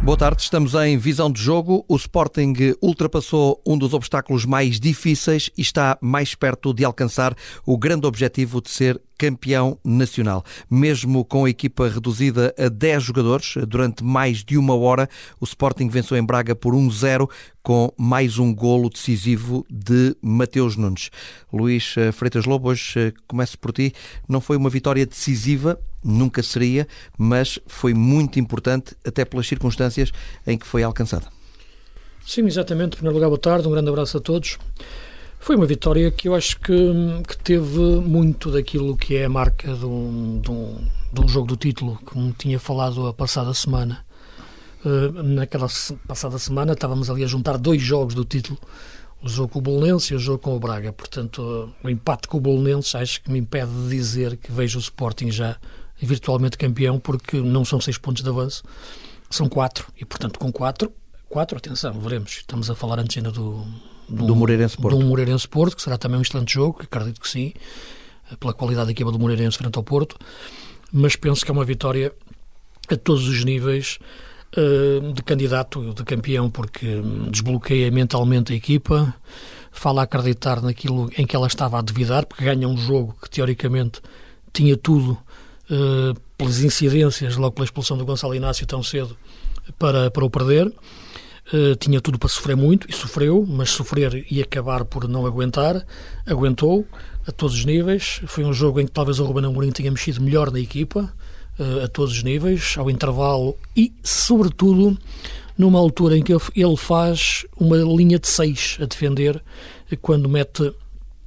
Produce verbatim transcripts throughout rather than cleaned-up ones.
Boa tarde, estamos em Visão de Jogo. O Sporting ultrapassou um dos obstáculos mais difíceis e está mais perto de alcançar o grande objetivo de ser campeão nacional. Mesmo com a equipa reduzida a dez jogadores, durante mais de uma hora, o Sporting venceu em Braga por um zero, com mais um golo decisivo de Mateus Nunes. Luís Freitas Lobo, hoje começo por ti. Não foi uma vitória decisiva, nunca seria, mas foi muito importante, até pelas circunstâncias em que foi alcançada. Sim, exatamente. Em primeiro lugar, boa tarde, um grande abraço a todos. Foi uma vitória que eu acho que, que teve muito daquilo que é a marca de um, de, um, de um jogo do título, como tinha falado a passada semana. Uh, naquela passada semana estávamos ali a juntar dois jogos do título, o jogo com o Belenenses e o jogo com o Braga. Portanto, uh, o empate com o Belenenses acho que me impede de dizer que vejo o Sporting já virtualmente campeão, porque não são seis pontos de avanço, são quatro, e portanto com quatro, quatro, atenção, veremos, estamos a falar antes ainda do... Do, do Moreirense Porto. Do Moreirense Porto, que será também um excelente jogo, acredito que sim, pela qualidade da equipa do Moreirense frente ao Porto, mas penso que é uma vitória a todos os níveis uh, de candidato, de campeão, porque desbloqueia mentalmente a equipa, fala a acreditar naquilo em que ela estava a duvidar, porque ganha um jogo que teoricamente tinha tudo, uh, pelas incidências, logo pela expulsão do Gonçalo Inácio tão cedo, para, para o perder. Uh, tinha tudo para sofrer muito, e sofreu, mas sofrer e acabar por não aguentar, aguentou a todos os níveis. Foi um jogo em que talvez o Ruben Amorim tenha mexido melhor na equipa, uh, a todos os níveis, ao intervalo e, sobretudo, numa altura em que ele faz uma linha de seis a defender, quando mete uh,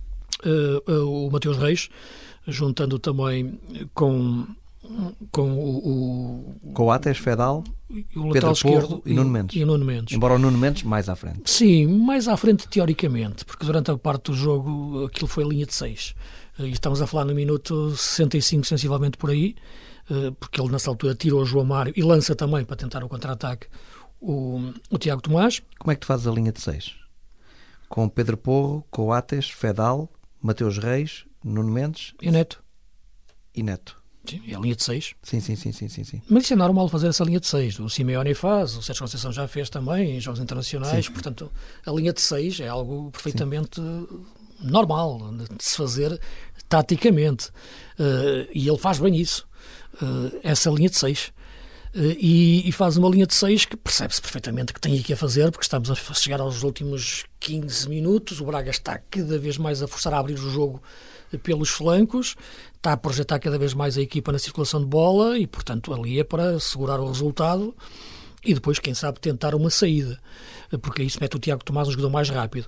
uh, o Mateus Reis, juntando também com... com o, o Coates, Fedal, o Pedro esquerdo Porro e Nuno Mendes. E Nuno Mendes. Embora o Nuno Mendes mais à frente. Sim, mais à frente teoricamente, porque durante a parte do jogo aquilo foi linha de seis. E estamos a falar no minuto sessenta e cinco, sensivelmente por aí, porque ele nessa altura tira o João Mário e lança também para tentar o contra-ataque o, o Tiago Tomás. Como é que tu fazes a linha de seis? Com Pedro Porro, Coates, Fedal, Mateus Reis, Nuno Mendes e Neto. E Neto. Sim, é a linha de seis. Sim, sim, sim, sim, sim, sim. Mas isso é normal fazer essa linha de seis. O Simeone faz, o Sérgio Conceição já fez também em jogos internacionais. Sim. Portanto, a linha de seis é algo perfeitamente sim. normal de se fazer taticamente. Uh, e ele faz bem isso. Uh, essa linha de seis. Uh, e, e faz uma linha de seis que percebe-se perfeitamente que tem aqui a fazer, porque estamos a chegar aos últimos quinze minutos. O Braga está cada vez mais a forçar a abrir o jogo pelos flancos, está a projetar cada vez mais a equipa na circulação de bola e, portanto, ali é para segurar o resultado e depois, quem sabe, tentar uma saída, porque isso mete o Tiago Tomás um jogador mais rápido,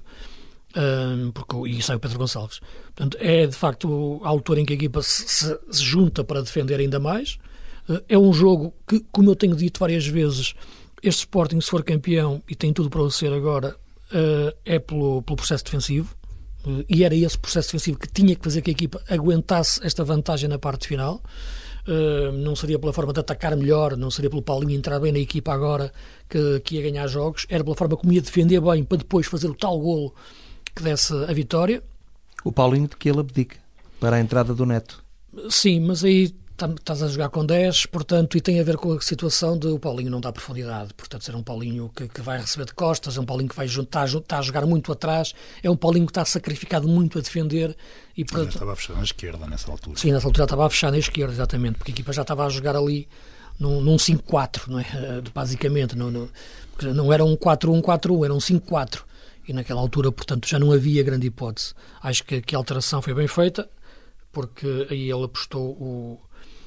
um, porque, e sai o Pedro Gonçalves. Portanto, é de facto a altura em que a equipa se, se, se junta para defender ainda mais. É um jogo que, como eu tenho dito várias vezes, este Sporting, se for campeão, e tem tudo para o ser agora, é pelo, pelo processo defensivo. E era esse processo defensivo que tinha que fazer que a equipa aguentasse esta vantagem na parte final. Uh, não seria pela forma de atacar melhor, não seria pelo Paulinho entrar bem na equipa agora que, que ia ganhar jogos, era pela forma como ia defender bem para depois fazer o tal golo que desse a vitória. O Paulinho de que ele abdica para a entrada do Neto. Sim, mas aí estás a jogar com dez, portanto, e tem a ver com a situação de o Paulinho não dar profundidade, portanto, ser um Paulinho que, que vai receber de costas, é um Paulinho que vai juntar, está a jogar muito atrás, é um Paulinho que está sacrificado muito a defender. E, portanto, já estava a fechar na esquerda nessa altura. Sim, nessa altura já estava a fechar na esquerda, exatamente, porque a equipa já estava a jogar ali num, num cinco quatro, não é? Basicamente, não, não, não era um quatro um quatro um, era um cinco quatro, e naquela altura, portanto, já não havia grande hipótese. Acho que, que a alteração foi bem feita, porque aí ele apostou o...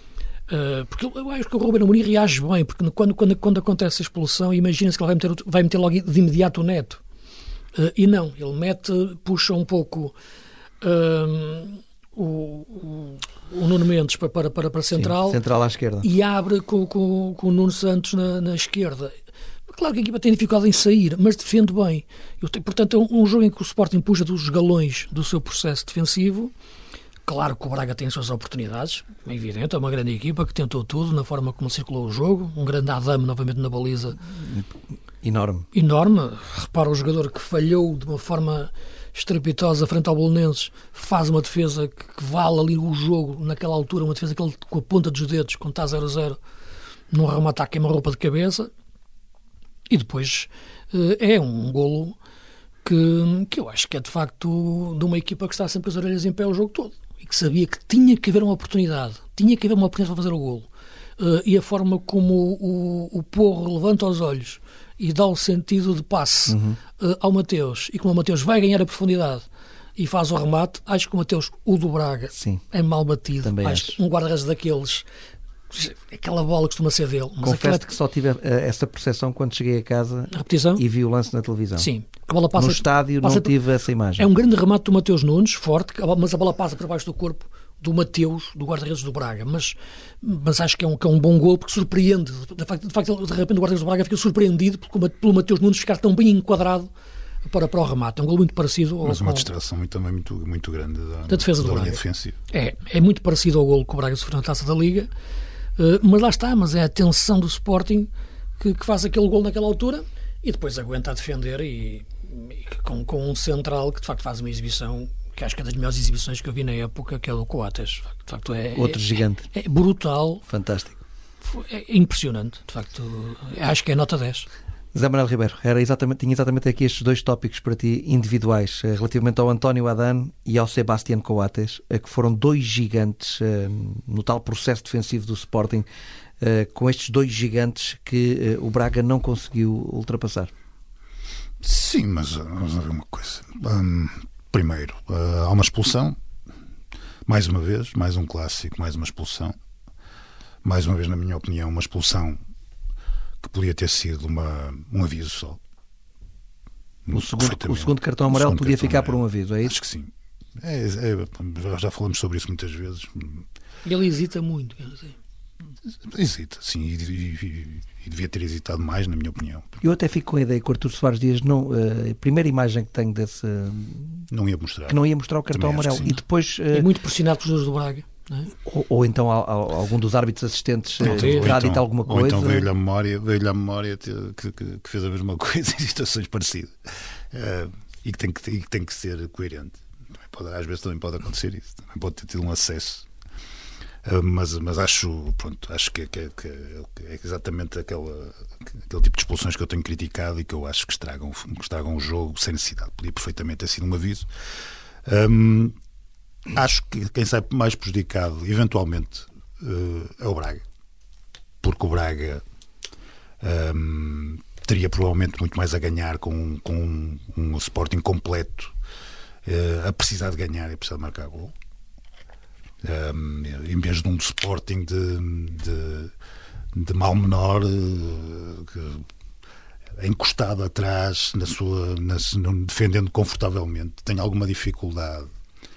Uh, porque eu acho que o Ruben Amorim reage bem, porque quando, quando, quando acontece a expulsão, imagina-se que ele vai meter, vai meter logo de imediato o Neto, uh, e não, ele mete, puxa um pouco uh, o, o, o Nuno Mendes para, para, para, para central, sim, central à esquerda, e abre com, com, com o Nuno Santos na, na esquerda. Claro que a equipa tem dificuldade em sair, mas defende bem. Eu tenho, portanto, é um, um jogo em que o Sporting puxa dos galões do seu processo defensivo. Claro que o Braga tem as suas oportunidades, é evidente, é uma grande equipa que tentou tudo na forma como circulou o jogo, um grande Adame novamente na baliza. Enorme. Enorme. Repara o jogador que falhou de uma forma estrepitosa frente ao Belenenses, faz uma defesa que, que vale ali o jogo naquela altura, uma defesa que ele com a ponta dos dedos, quando está zero a zero, num remate à queima-roupa de cabeça. E depois é um golo que, que eu acho que é de facto de uma equipa que está sempre as orelhas em pé o jogo todo e que sabia que tinha que haver uma oportunidade, tinha que haver uma oportunidade para fazer o golo. E a forma como o, o Porro levanta os olhos e dá o sentido de passe uhum. ao Mateus, e como o Mateus vai ganhar a profundidade e faz o remate, acho que o Mateus, o do Braga, Sim. é mal batido. Também acho acho. Um guarda-redes daqueles, aquela bola costuma ser dele. Mas Confesso aquela... que só tive essa percepção quando cheguei a casa a repetição? E vi o lance na televisão. Sim. A bola passa, no estádio passa, não tive essa imagem. É um grande remate do Mateus Nunes, forte, mas a bola passa por baixo do corpo do Mateus, do guarda-redes do Braga, mas, mas acho que é, um, que é um bom gol porque surpreende, de facto, de, facto, de repente o guarda-redes do Braga fica surpreendido pelo, pelo Mateus Nunes ficar tão bem enquadrado para, para o remate. É um gol muito parecido ao, mas uma ao, distração muito, também muito, muito grande da, da defesa da do linha Braga. defensiva. É, é muito parecido ao gol que o Braga sofreu na Taça da Liga, uh, mas lá está, mas é a tensão do Sporting que, que faz aquele gol naquela altura e depois aguenta a defender e, e com, com um central que de facto faz uma exibição que acho que é das melhores exibições que eu vi na época, que é o do Coates. De facto, é, outro é, gigante. É, é brutal. Fantástico. É impressionante, de facto. Acho que é nota dez. Zé Manuel Ribeiro, era exatamente, tinha exatamente aqui estes dois tópicos para ti individuais, relativamente ao António Adán e ao Sebastián Coates, que foram dois gigantes no tal processo defensivo do Sporting, com estes dois gigantes que o Braga não conseguiu ultrapassar. Sim, mas vamos ver uma coisa. Hum... Primeiro, uh, há uma expulsão, mais uma vez, mais um clássico, mais uma expulsão. Mais uma vez, na minha opinião, uma expulsão que podia ter sido uma, um aviso só. O segundo, o segundo cartão amarelo segundo podia cartão ficar amarelo. Por um aviso, é isso? Acho que sim. É, é, já falamos sobre isso muitas vezes. Ele hesita muito, quer dizer. Hesita, sim, e, e, e devia ter hesitado mais, na minha opinião. Eu até fico com a ideia que o Artur Soares Dias, não, a primeira imagem que tenho desse... Não ia mostrar. Que não ia mostrar o cartão Também amarelo. E depois... É muito pressionado pelos jogadores do Braga. Não é? ou, ou então algum dos árbitros assistentes não, terá dito então, alguma coisa. Ou então veio-lhe à memória, veio-lhe à memória que, que, que fez a mesma coisa em situações parecidas. Uh, e, que tem que, e que tem que ser coerente. Também pode, às vezes também pode acontecer isso. Também pode ter tido um acesso. Uh, mas, mas acho, pronto, acho que, que, que é exatamente aquela, aquele tipo de expulsões que eu tenho criticado e que eu acho que estragam, que estragam o jogo sem necessidade. Podia perfeitamente ter sido um aviso. Um, acho que quem sai mais prejudicado, eventualmente, uh, é o Braga. Porque o Braga um, teria provavelmente muito mais a ganhar com, com um, um Sporting completo, uh, a precisar de ganhar e a precisar de marcar gol. Um, em vez de um Sporting de, de, de mal menor, uh, que, encostado atrás, na sua, na, defendendo confortavelmente, tem alguma dificuldade.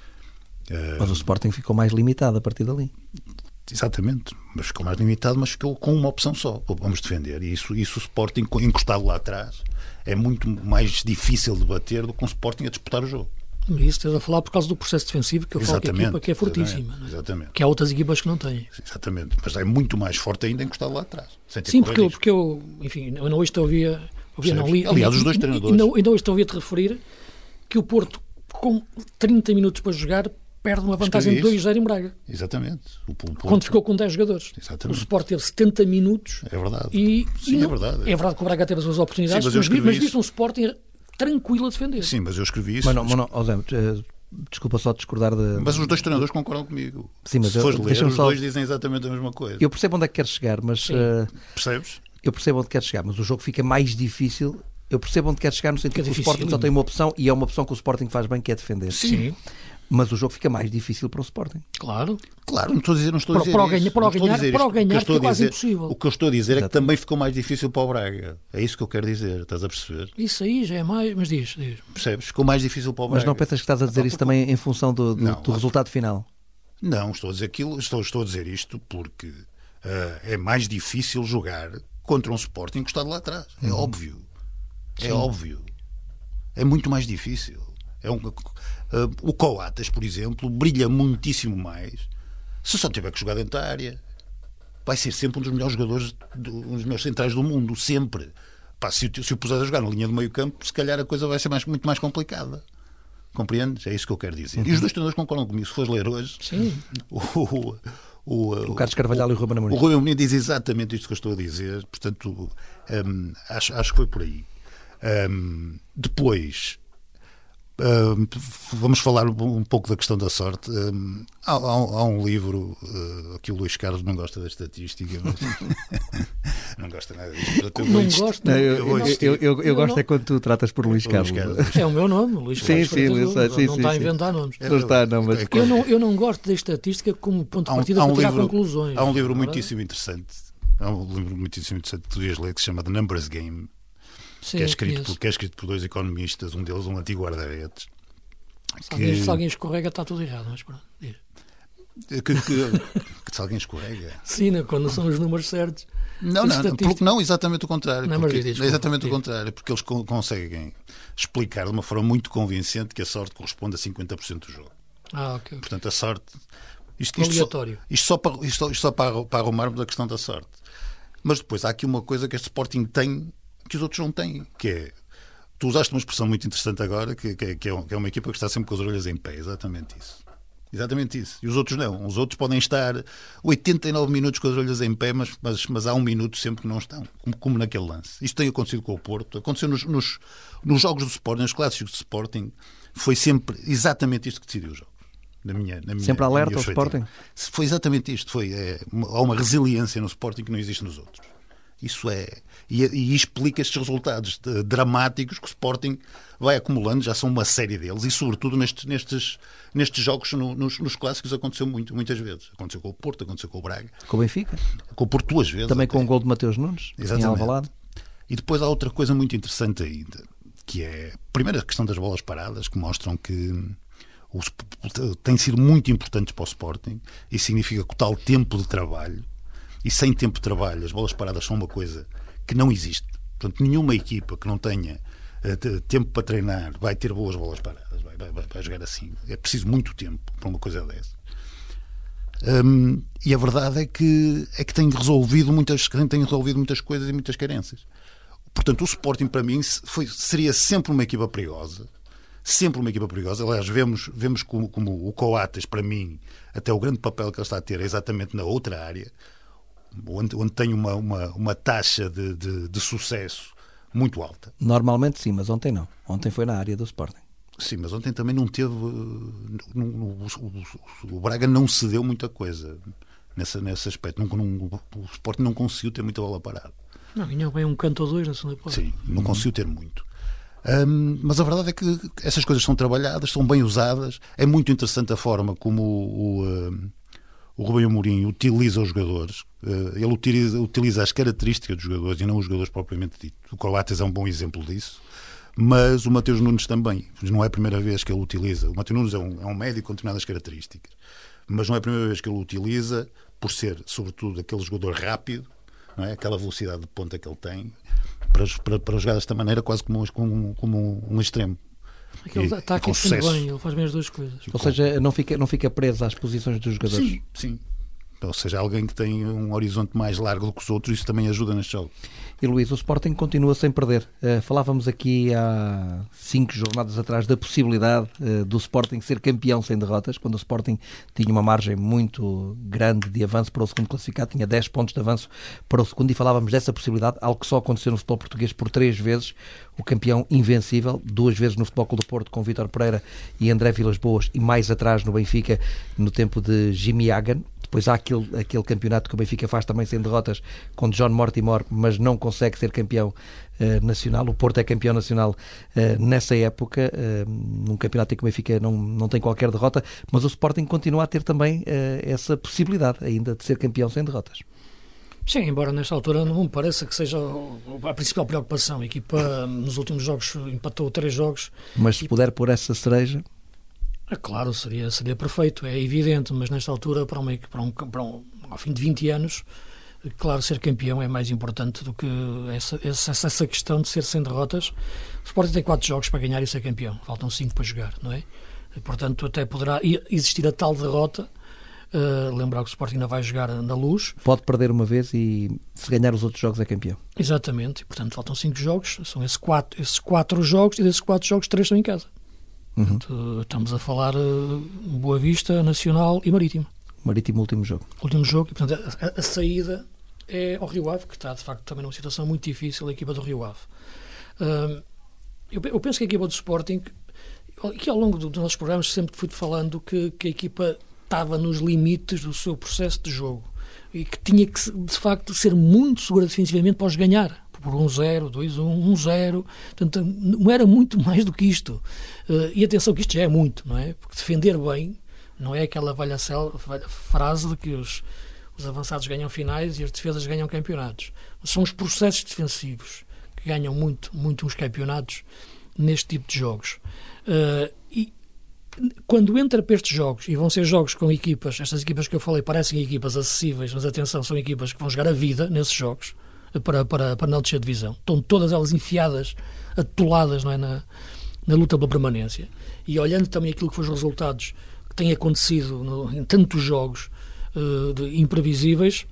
Uh, mas o Sporting ficou mais limitado a partir dali. Exatamente, mas ficou mais limitado, mas ficou com uma opção só. Vamos defender. E isso, isso o Sporting encostado lá atrás é muito mais difícil de bater do que um Sporting a disputar o jogo. Isso estás a falar por causa do processo defensivo, que eu falo que a equipa que é fortíssima, exatamente, exatamente. Que há outras equipas que não têm. Exatamente, mas é muito mais forte ainda encostado lá atrás. Sim, porque eu, porque eu, enfim, eu não hoje te ouvia, ouvia não li. Aliás, os dois treinadores. Ainda, ainda hoje te ouvia-te referir que o Porto, com trinta minutos para jogar, perde uma vantagem de dois a zero em Braga. Exatamente. O Porto... Quando ficou com dez jogadores. Exatamente. O Sport teve setenta minutos. É verdade. E, Sim, e é verdade. É verdade que o Braga teve as suas oportunidades, Sim, mas, mas, mas viste um Sporting tranquilo a defender. Sim, mas eu escrevi isso. Mas não, mas não, oh, Zé, desculpa só discordar de... Mas os dois treinadores concordam comigo. Sim, mas se fores eu, ler, os só... dois dizem exatamente a mesma coisa. Eu percebo onde é que queres chegar, mas... Uh... Percebes? Eu percebo onde queres chegar, mas o jogo fica mais difícil. Eu percebo onde queres chegar no sentido que, que o Sporting só tem uma opção e é uma opção que o Sporting faz bem, que é defender. Sim. Mas o jogo fica mais difícil para o Sporting. Claro. Claro, não estou a dizer, não estou a dizer para, isso. Para, para, ganhar, para o ganhar, que é quase impossível. O que eu estou a dizer é que também ficou mais difícil para o Braga. É isso que eu quero dizer, estás a perceber? Isso aí já é mais... Mas diz, diz. Percebes? Ficou mais difícil para o Braga. Mas não pensas que estás a dizer isso também em função do, do, não, do resultado final? Não, estou a dizer aquilo, estou, estou a dizer isto porque uh, é mais difícil jogar contra um Sporting encostado lá atrás. É uhum. óbvio. É Sim. óbvio. É muito mais difícil. É um, uh, o Coates, por exemplo, brilha muitíssimo mais se só tiver que jogar dentro da área. Vai ser sempre um dos melhores jogadores, do, um dos melhores centrais do mundo, sempre. Pá, se, se o puseres a jogar na linha do meio campo, se calhar a coisa vai ser mais, muito mais complicada. Compreendes? É isso que eu quero dizer. Uhum. E os dois treinadores concordam comigo. Se fores ler hoje, Sim. O, O, o Carlos Carvalhal o, e o Ruben Amorim. O Ruben Amorim diz exatamente isto que eu estou a dizer, portanto, um, acho, acho que foi por aí. Um, depois, um, vamos falar um pouco da questão da sorte. Um, há, há, há um livro, uh, que o Luís Carlos não gosta da estatística, mas não gosta nada disto. Eu não gosto. Não, eu, eu, eu, eu, eu gosto não. é quando tu tratas por Luís Carlos. Luís Carlos. É o meu nome, Luís Carlos. Sim, sim, não, sei, sim, não sim, está sim, a inventar sim. nomes. Não está, não, mas... eu, não, eu não gosto da estatística como ponto de partida há um, há um para tirar livro, conclusões. Há um livro Agora... muitíssimo interessante, há um livro muitíssimo interessante que tu devias ler, que se chama The Numbers Game, Sim, que, é escrito por, por, que é escrito por dois economistas, um deles um antigo guarda-redes. Se, que... alguém, se alguém escorrega está tudo errado, mas pronto. Que, que, que se alguém escorrega. Sim, não, quando são os números certos. Não, não, porque, não, exatamente o contrário. Não, porque, diz, é exatamente o contrário, porque eles co- conseguem explicar de uma forma muito convincente que a sorte corresponde a cinquenta por cento do jogo. Ah, ok. Portanto, a sorte. Isto, isto aleatório. Só, isto só, para, isto, isto só para, para arrumarmos a questão da sorte. Mas depois há aqui uma coisa que este Sporting tem que os outros não têm, que é. Tu usaste uma expressão muito interessante agora, que, que, que, é, que é uma equipa que está sempre com as orelhas em pé, exatamente isso. Exatamente isso. E os outros não. Os outros podem estar oitenta e nove minutos com as orelhas em pé, mas, mas, mas há um minuto sempre que não estão, como, como naquele lance. Isto tem acontecido com o Porto, aconteceu nos, nos, nos jogos do Sporting, nos clássicos do Sporting, foi sempre exatamente isto que decidiu os jogos. Na minha, na minha, sempre alerta ao perspectiva. Sporting? Foi exatamente isto. Foi, é, há uma resiliência no Sporting que não existe nos outros. Isso é. E, e explica estes resultados de, dramáticos que o Sporting vai acumulando, já são uma série deles, e sobretudo nestes, nestes, nestes jogos, no, nos, nos clássicos, aconteceu muito, muitas vezes. Aconteceu com o Porto, aconteceu com o Braga. Com o Benfica. Com o Porto duas vezes. Também até. com o gol de Mateus Nunes, em Alvalade. E depois há outra coisa muito interessante ainda, que é, primeiro, a questão das bolas paradas, que mostram que os, têm sido muito importantes para o Sporting, e significa que o tal tempo de trabalho, e sem tempo de trabalho, as bolas paradas são uma coisa que não existe. Portanto, nenhuma equipa que não tenha uh, tempo para treinar vai ter boas bolas paradas, vai, vai, vai jogar assim. É preciso muito tempo para uma coisa dessa. Um, e a verdade é que, é que tem, resolvido muitas, tem resolvido muitas coisas e muitas carências. Portanto, o Sporting, para mim, foi, seria sempre uma equipa perigosa. Sempre uma equipa perigosa. Aliás, vemos, vemos como, como o Coates, para mim, até o grande papel que ele está a ter é exatamente na outra área, onde, onde tem uma, uma, uma taxa de, de, de sucesso muito alta. Normalmente sim, mas ontem não. Ontem foi na área do Sporting. Sim, mas ontem também não teve... Não, o, o, o Braga não cedeu muita coisa nessa, nesse aspecto. Não, não, o Sporting não conseguiu ter muita bola parada. Não, ganhou bem um canto ou dois na segunda parte. Sim, não conseguiu ter muito. Um, mas a verdade é que essas coisas são trabalhadas, são bem usadas. É muito interessante a forma como o... o O Ruben Amorim utiliza os jogadores, ele utiliza, utiliza as características dos jogadores e não os jogadores propriamente dito. O Coates é um bom exemplo disso, mas o Mateus Nunes também. Não é a primeira vez que ele utiliza. O Mateus Nunes é um, é um médico com determinadas características, mas não é a primeira vez que ele utiliza, por ser, sobretudo, aquele jogador rápido, não é? Aquela velocidade de ponta que ele tem, para, para, para jogar desta maneira, quase como, como, como um extremo. Aquele está aqui sempre bem, ele faz bem as duas coisas. Ou seja, não fica, não fica preso às posições dos jogadores. Sim, sim. Ou seja, alguém que tem um horizonte mais largo do que os outros, isso também ajuda neste jogo. E Luís, o Sporting continua sem perder. Uh, falávamos aqui há cinco jornadas atrás da possibilidade uh, do Sporting ser campeão sem derrotas, quando o Sporting tinha uma margem muito grande de avanço para o segundo classificado, tinha dez pontos de avanço para o segundo, e falávamos dessa possibilidade, algo que só aconteceu no futebol português por três vezes, o campeão invencível, duas vezes no Futebol Clube do Porto com Vítor Pereira e André Vilas-Boas, e mais atrás no Benfica no tempo de Jimmy Hagan. Depois há aquele, aquele campeonato que o Benfica faz também sem derrotas com John Mortimer, mas não consegue ser campeão uh, nacional. O Porto é campeão nacional uh, nessa época, uh, num campeonato em que o Benfica não, não tem qualquer derrota, mas o Sporting continua a ter também uh, essa possibilidade ainda de ser campeão sem derrotas. Sim, embora nesta altura não me pareça que seja a principal preocupação. A equipa nos últimos jogos empatou três jogos. Mas se e... puder pôr essa cereja... É claro, seria, seria perfeito, é evidente, mas nesta altura, para, uma, para, um, para um, ao fim de vinte anos, claro, ser campeão é mais importante do que essa, essa, essa questão de ser sem derrotas. O Sporting tem quatro jogos para ganhar e ser campeão, faltam cinco para jogar, não é? Portanto, até poderá existir a tal derrota. Uh, lembrar que o Sporting ainda vai jogar na Luz. Pode perder uma vez e se ganhar os outros jogos é campeão. Exatamente, portanto faltam cinco jogos, são esses quatro, esses quatro jogos, e desses quatro jogos, três estão em casa. Uhum. Portanto, estamos a falar uh, Boa Vista, Nacional e Marítimo. Marítimo, último jogo. Último jogo, e portanto a, a saída é ao Rio Ave, que está de facto também numa situação muito difícil, a equipa do Rio Ave. Uh, eu, eu penso que a equipa do Sporting, que ao longo dos nossos programas sempre fui falando que, que a equipa estava nos limites do seu processo de jogo e que tinha que, de facto, ser muito segura defensivamente para os ganhar. Por um zero, dois um, um zero. Portanto, não era muito mais do que isto. Uh, e atenção que isto já é muito, não é? Porque defender bem não é aquela velha, velha frase de que os, os avançados ganham finais e as defesas ganham campeonatos. São os processos defensivos que ganham muito, muito os campeonatos neste tipo de jogos. Uh, e quando entra para estes jogos, e vão ser jogos com equipas, estas equipas que eu falei parecem equipas acessíveis, mas atenção, são equipas que vão jogar a vida nesses jogos para, para, para não descer de divisão. Estão todas elas enfiadas, atoladas, não é, na, na luta pela permanência. E olhando também aquilo que foram os resultados que têm acontecido no, em tantos jogos uh, de, imprevisíveis,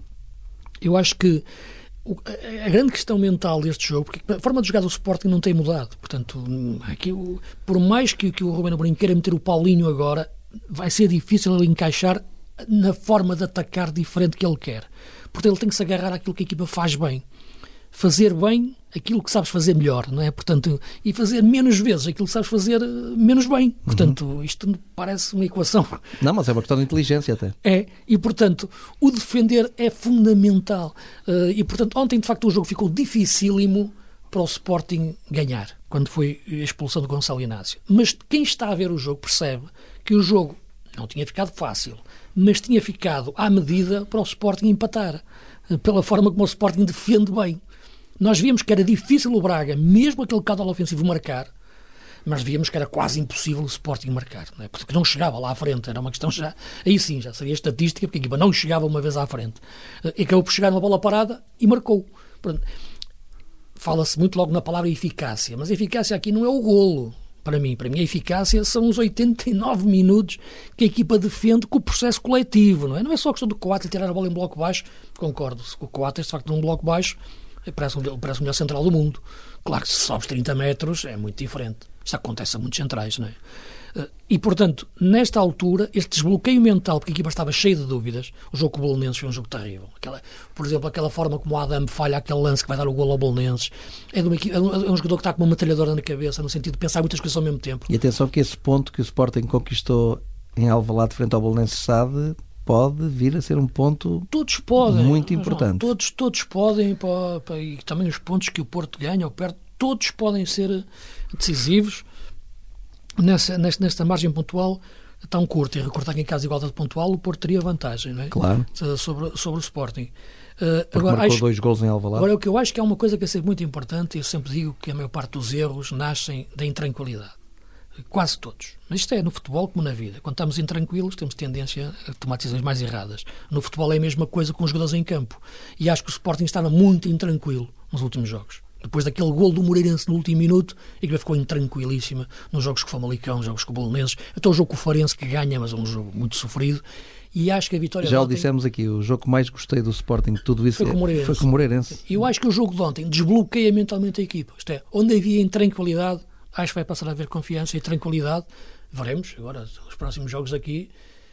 eu acho que o, a, a grande questão mental deste jogo, porque a forma de jogar do Sporting não tem mudado. Portanto, aqui, o, por mais que, que o Ruben Amorim queira meter o Paulinho agora, vai ser difícil ele encaixar na forma de atacar diferente que ele quer. Portanto, ele tem que se agarrar àquilo que a equipa faz bem. Fazer bem aquilo que sabes fazer melhor, não é? Portanto, e fazer menos vezes aquilo que sabes fazer menos bem. Portanto, uhum. Isto parece uma equação. Não, mas é uma questão de inteligência até. É, e portanto, o defender é fundamental. Uh, e portanto, ontem de facto o jogo ficou dificílimo para o Sporting ganhar, quando foi a expulsão do Gonçalo Inácio. Mas quem está a ver o jogo percebe que o jogo não tinha ficado fácil, mas tinha ficado à medida para o Sporting empatar, pela forma como o Sporting defende bem. Nós víamos que era difícil o Braga, mesmo aquele caudal ofensivo, marcar, mas víamos que era quase impossível o Sporting marcar, não é? Porque não chegava lá à frente, era uma questão já, aí sim, já seria estatística, porque a equipa não chegava uma vez à frente. E acabou por chegar numa bola parada e marcou. Fala-se muito logo na palavra eficácia, mas a eficácia aqui não é o golo. Para mim, para mim a eficácia são os oitenta e nove minutos que a equipa defende com o processo coletivo, não é? Não é só a questão do Coates tirar a bola em bloco baixo, concordo, se o Coates de facto num bloco baixo parece, um, parece o melhor central do mundo. Claro que se sobes trinta metros é muito diferente. Isto acontece a muitos centrais, não é? E, portanto, nesta altura, este desbloqueio mental, porque a equipa estava cheia de dúvidas, o jogo com o Belenenses foi um jogo terrível. Aquela, por exemplo, aquela forma como o Adam falha aquele lance que vai dar o golo ao Belenenses, é, de uma, é um jogador que está com uma metralhadora na cabeça, no sentido de pensar muitas coisas ao mesmo tempo. E atenção que esse ponto que o Sporting conquistou em Alvalade frente ao Belenenses Sade pode vir a ser um ponto todos podem, muito importante. Não, todos, todos podem, para, para, e também os pontos que o Porto ganha ou perde, todos podem ser decisivos nessa, nesta, nesta margem pontual tão curta. E recordar que em caso de igualdade pontual o Porto teria vantagem, não é? Claro. sobre, sobre o Sporting. Uh, agora, marcou acho, dois golos em Alvalade. Agora, o que eu acho que é uma coisa que é sempre muito importante, eu sempre digo que a maior parte dos erros nascem da intranquilidade. Quase todos. Mas isto é no futebol como na vida. Quando estamos intranquilos, temos tendência a tomar decisões mais erradas. No futebol é a mesma coisa com os jogadores em campo. E acho que o Sporting estava muito intranquilo nos últimos jogos. Depois daquele golo do Moreirense no último minuto, a equipa ficou intranquilíssima nos jogos com o Famalicão, nos jogos com o Belenenses, até o jogo com o Farense que ganha, mas é um jogo muito sofrido. E acho que a vitória Já de o ontem... dissemos aqui, o jogo que mais gostei do Sporting, tudo isso foi com o Moreirense. Foi com o Moreirense. E eu acho que o jogo de ontem desbloqueia mentalmente a equipa. Isto é, onde havia intranquilidade, acho que vai passar a haver confiança e tranquilidade. Veremos agora os próximos jogos aqui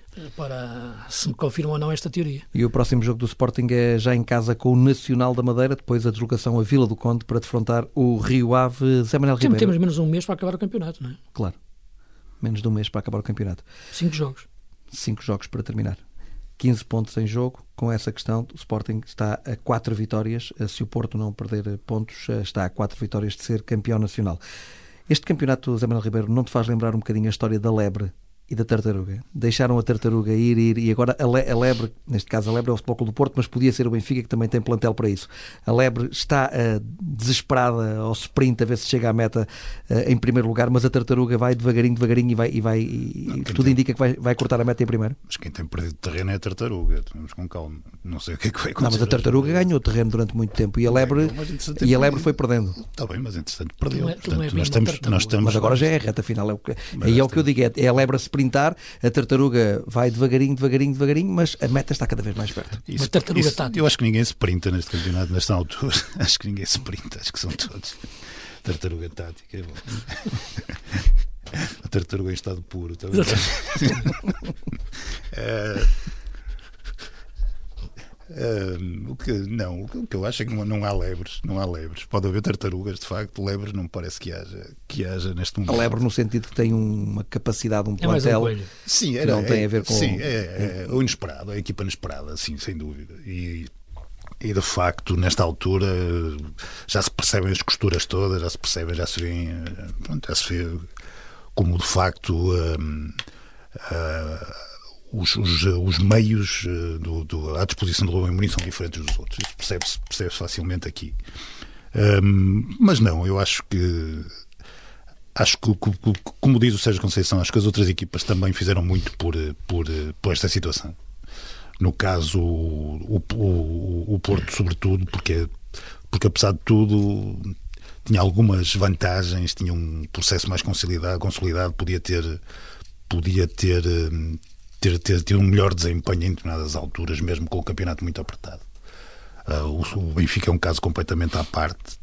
para se me confirmam ou não esta teoria. E o próximo jogo do Sporting é já em casa com o Nacional da Madeira, depois a deslocação à Vila do Conde para defrontar o Rio Ave. Zé Manuel Ribeiro. Temos menos um mês para acabar o campeonato, não é? Claro. Menos de um mês para acabar o campeonato. Cinco jogos. Cinco jogos para terminar. quinze pontos em jogo. Com essa questão, o Sporting está a quatro vitórias. Se o Porto não perder pontos, está a quatro vitórias de ser campeão nacional. Este campeonato, Zé Manuel Ribeiro, não te faz lembrar um bocadinho a história da lebre e da tartaruga? Deixaram a tartaruga ir, ir, e agora a, le- a lebre, neste caso a lebre é o Futebol Clube do Porto, mas podia ser o Benfica, que também tem plantel para isso. A lebre está uh, desesperada ao sprint a ver se chega à meta uh, em primeiro lugar, mas a tartaruga vai devagarinho, devagarinho e vai, e vai e não, tudo tem... indica que vai, vai cortar a meta em primeiro. Mas quem tem perdido terreno é a tartaruga, vamos com calma. Não sei o que é que vai acontecer. Não, mas a tartaruga hoje ganhou terreno durante muito tempo e a lebre, não, e a lebre foi perdendo. Está bem, mas entretanto perdeu. Não é, Portanto, não é nós, estamos, nós estamos... Mas agora já é a reta final. É o que... Aí é o que eu digo, é, é a lebre a sprintar, a tartaruga vai devagarinho, devagarinho, devagarinho, mas a meta está cada vez mais perto. Isso, Uma tartaruga isso, tática. Eu acho que ninguém se sprinta neste campeonato, nesta altura. Acho que ninguém se sprinta, acho que são todos. Tartaruga tática, é bom. A tartaruga em estado puro. Tá uh, Uh, o que, não, o que eu acho é que não, não há lebres, não há lebres. Pode haver tartarugas, de facto, lebres não me parece que haja, que haja neste momento. A lebre no sentido que tem uma capacidade, um É mais um plantel coelho. Sim, que era, não tem é, a ver com... Sim, é, é, o inesperado, a equipa inesperada, sim, sem dúvida. E, e de facto, nesta altura, já se percebem as costuras todas, já se percebem, já se vê, pronto, já se vê como de facto um, uh, os, os, os meios do, do, à disposição do Rubem Amorim são diferentes dos outros. Isso percebe-se, percebe-se facilmente aqui. Um, mas não, eu acho que acho que, como diz o Sérgio Conceição, acho que as outras equipas também fizeram muito por, por, por esta situação. No caso, o, o, o Porto, sobretudo, porque, porque apesar de tudo tinha algumas vantagens, tinha um processo mais consolidado, consolidado podia ter podia ter, ter, ter, ter um melhor desempenho em determinadas alturas, mesmo com o campeonato muito apertado. Uh, o, o Benfica é um caso completamente à parte,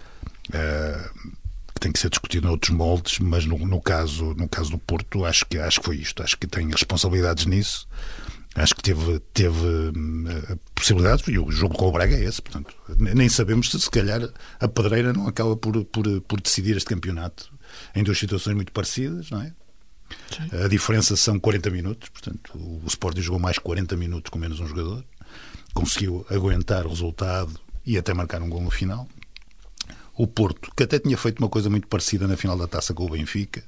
uh, que tem que ser discutido noutros moldes, mas no, no, caso, no caso do Porto acho que, acho que foi isto, acho que tem responsabilidades nisso. Acho que teve, teve uh, possibilidades, e o jogo com o Braga é esse, portanto, nem sabemos se se calhar a pedreira não acaba por, por, por decidir este campeonato em duas situações muito parecidas, não é? Sim. A diferença são quarenta minutos, portanto, o, o Sporting jogou mais quarenta minutos com menos um jogador, conseguiu aguentar o resultado e até marcar um gol no final. O Porto, que até tinha feito uma coisa muito parecida na final da Taça com o Benfica,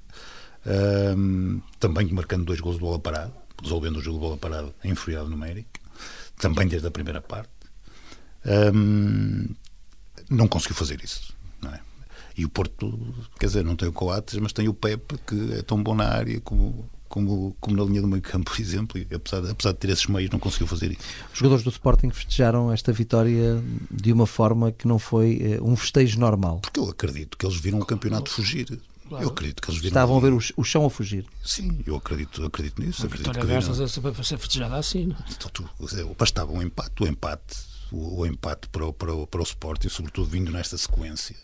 uh, também marcando dois gols de bola parada, resolvendo o jogo de bola parada em inferioridade numérica, também desde a primeira parte, um, não conseguiu fazer isso, não é? E o Porto, quer dizer, não tem o Coates, mas tem o Pepe, que é tão bom na área como, como, como na linha do meio campo, por exemplo, e apesar de, apesar de ter esses meios, não conseguiu fazer isso. Os jogadores do Sporting festejaram esta vitória de uma forma que não foi uh, um festejo normal. Porque eu acredito que eles viram o campeonato fugir. Claro. Eu acredito que eles viram... Estavam a ver o, o chão a fugir. Sim, eu acredito, acredito nisso. A acredito vitória destas é para ser festejada assim, não? Bastava um empate, o empate, o, o empate para o, para, o, para o Sporting, sobretudo vindo nesta sequência.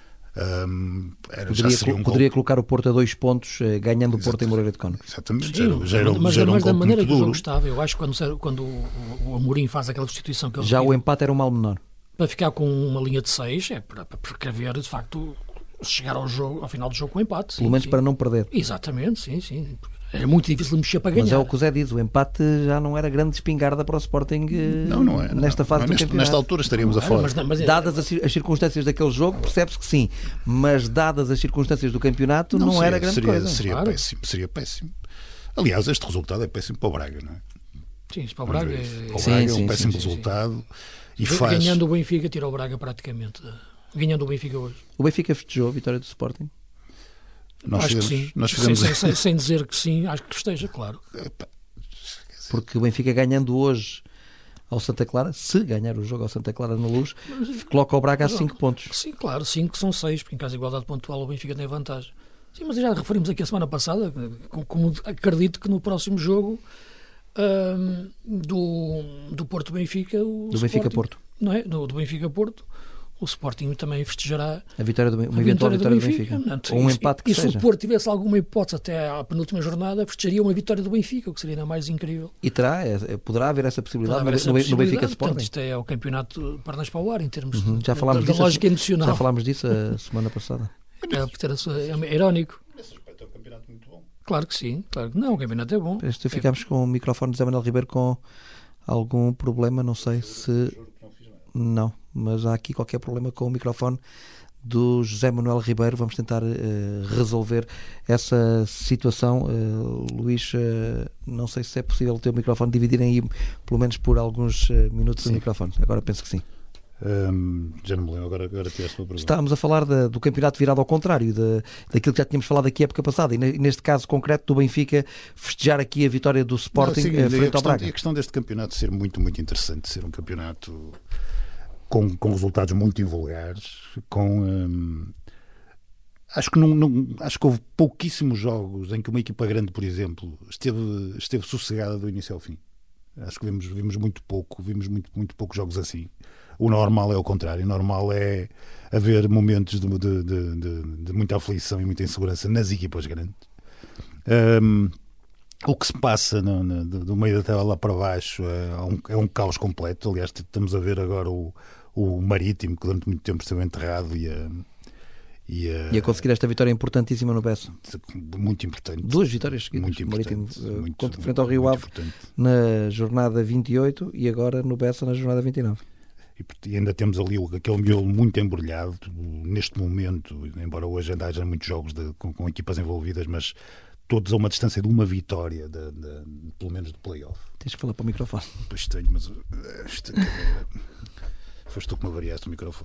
Um, era, poderia, já um poderia gol... colocar o Porto a dois pontos, ganhando Exato. O Porto em Moreira de Cónegos. Exatamente. Sim, já, já era, mas já era um mas da maneira que o duro. jogo estava, eu acho que quando, quando o, o Amorim faz aquela substituição que ele já viu, o empate era um mal menor. Para ficar com uma linha de seis, é para, para precaver de facto chegar ao, jogo, ao final do jogo com o empate. Pelo sim, menos sim. Para não perder. Exatamente, sim, sim. Era muito difícil mexer para ganhar. Mas é o que o Zé diz, o empate já não era grande espingarda para o Sporting não, não é, nesta não, fase não, do neste, campeonato. Nesta altura estaríamos a falar. Mas, mas, dadas as, as circunstâncias daquele jogo, percebe-se que sim. Mas dadas as circunstâncias do campeonato, não, não seria, era grande seria, coisa. Seria claro. péssimo, seria péssimo. Aliás, este resultado é péssimo para o Braga, não é? Sim, para o Braga é, para o Braga sim, é um sim, péssimo sim, resultado. Sim. E faz... Ganhando o Benfica, tira o Braga praticamente. Ganhando o Benfica hoje. O Benfica festejou a vitória do Sporting? Nós acho fizemos, que sim. Nós fizemos... sem, sem, sem dizer que sim, acho que esteja, claro. Porque o Benfica ganhando hoje ao Santa Clara, se ganhar o jogo ao Santa Clara na Luz, coloca o Braga a cinco pontos. Sim, claro, cinco são seis, porque em caso de igualdade pontual o Benfica tem vantagem. Sim, mas já referimos aqui a semana passada, como acredito que no próximo jogo um, do, do Porto-Benfica... Do Benfica-Porto. Não é? Do, do Benfica-Porto. O Sporting também festejará a vitória do, uma a eventual vitória do Benfica. Do Benfica. Ou um e, empate que e, seja. E se o Porto tivesse alguma hipótese até à penúltima jornada, festejaria uma vitória do Benfica, o que seria ainda mais incrível. E terá, é, poderá haver essa possibilidade haver essa no, possibilidade, no Benfica Sporting. Portanto, isto é o campeonato pernas para o ar, em termos uhum, já falámos da disso, lógica emocional. Já falámos disso a semana passada. É, por ter a sua, é irónico. Nesse aspecto é um campeonato muito bom. Claro que sim, claro que não, o campeonato é bom. Este, ficámos com o microfone de Zé Manuel Ribeiro com algum problema, não sei se... Não, mas há aqui qualquer problema com o microfone do José Manuel Ribeiro. Vamos tentar uh, resolver essa situação. Uh, Luís, uh, não sei se é possível ter o microfone, dividirem aí pelo menos por alguns uh, minutos sim. O microfone. Agora penso que sim. Um, já não me lembro, agora, agora tiveste uma pergunta. Estávamos a falar de, do campeonato virado ao contrário, de, daquilo que já tínhamos falado aqui a época passada, e neste caso concreto do Benfica festejar aqui a vitória do Sporting não, sim, frente questão, ao Braga. A questão deste campeonato ser muito, muito interessante, ser um campeonato com, com resultados muito invulgares, com... Hum, acho, que não, não, acho que houve pouquíssimos jogos em que uma equipa grande, por exemplo, esteve, esteve sossegada do início ao fim. Acho que vimos, vimos muito pouco, vimos muito, muito poucos jogos assim. O normal é o contrário. O normal é haver momentos de, de, de, de, de muita aflição e muita insegurança nas equipas grandes. Um, o que se passa no, no, do meio da tabela lá para baixo é um, é um caos completo. Aliás, estamos a ver agora o, o Marítimo, que durante muito tempo esteve enterrado e a, e a, e a conseguir esta vitória importantíssima no Bessa. Muito importante. Duas vitórias seguidas. Muito Marítimo muito, contra, frente ao Rio Ave na jornada vinte e oito e agora no Bessa na jornada vinte e nove. E ainda temos ali aquele miolo muito embrulhado neste momento, embora hoje ainda haja muitos jogos de, com, com equipas envolvidas, mas todos a uma distância de uma vitória, de, de, de, pelo menos de play-off. Tens que falar para o microfone. Pois tenho, mas uh, esta câmera... foste tu que me variaste o microfone.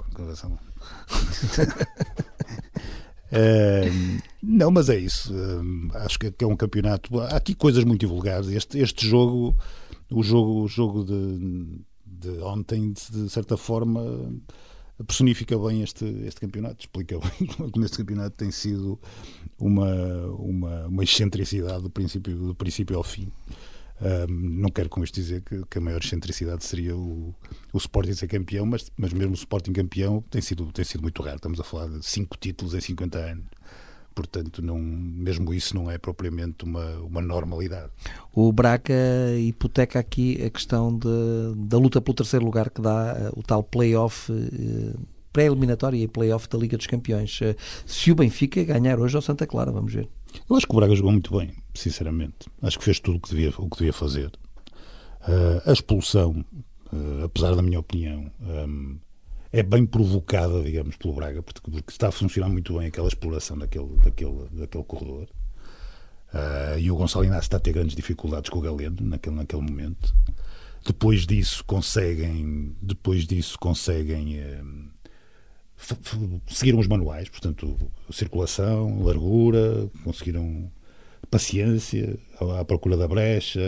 uh, não, mas é isso. Uh, acho que é um campeonato. Há aqui coisas muito divulgadas. Este, este jogo, o jogo, o jogo de, de ontem, de certa forma, personifica bem este, este campeonato, explica bem como este campeonato tem sido uma, uma, uma excentricidade do princípio, do princípio ao fim. Um, não quero com isto dizer que, que a maior excentricidade seria o, o Sporting ser campeão, mas, mas mesmo o Sporting campeão tem sido, tem sido muito raro. Estamos a falar de cinco títulos em cinquenta anos. Portanto, não, mesmo isso não é propriamente uma, uma normalidade. O Braga hipoteca aqui a questão de, da luta pelo terceiro lugar, que dá o tal play-off eh, pré-eliminatório e play-off da Liga dos Campeões. Se o Benfica ganhar hoje ao Santa Clara, vamos ver. Eu acho que o Braga jogou muito bem, sinceramente. Acho que fez tudo o que devia, o que devia fazer. Uh, a expulsão, uh, apesar da minha opinião, um, é bem provocada, digamos, pelo Braga, porque, porque está a funcionar muito bem aquela exploração daquele, daquele, daquele corredor. Uh, e o Gonçalo Inácio está a ter grandes dificuldades com o Galeno naquele, naquele momento. Depois disso conseguem, depois disso conseguem uh, f- f- seguiram os manuais, portanto, circulação, largura, conseguiram paciência, à, à procura da brecha.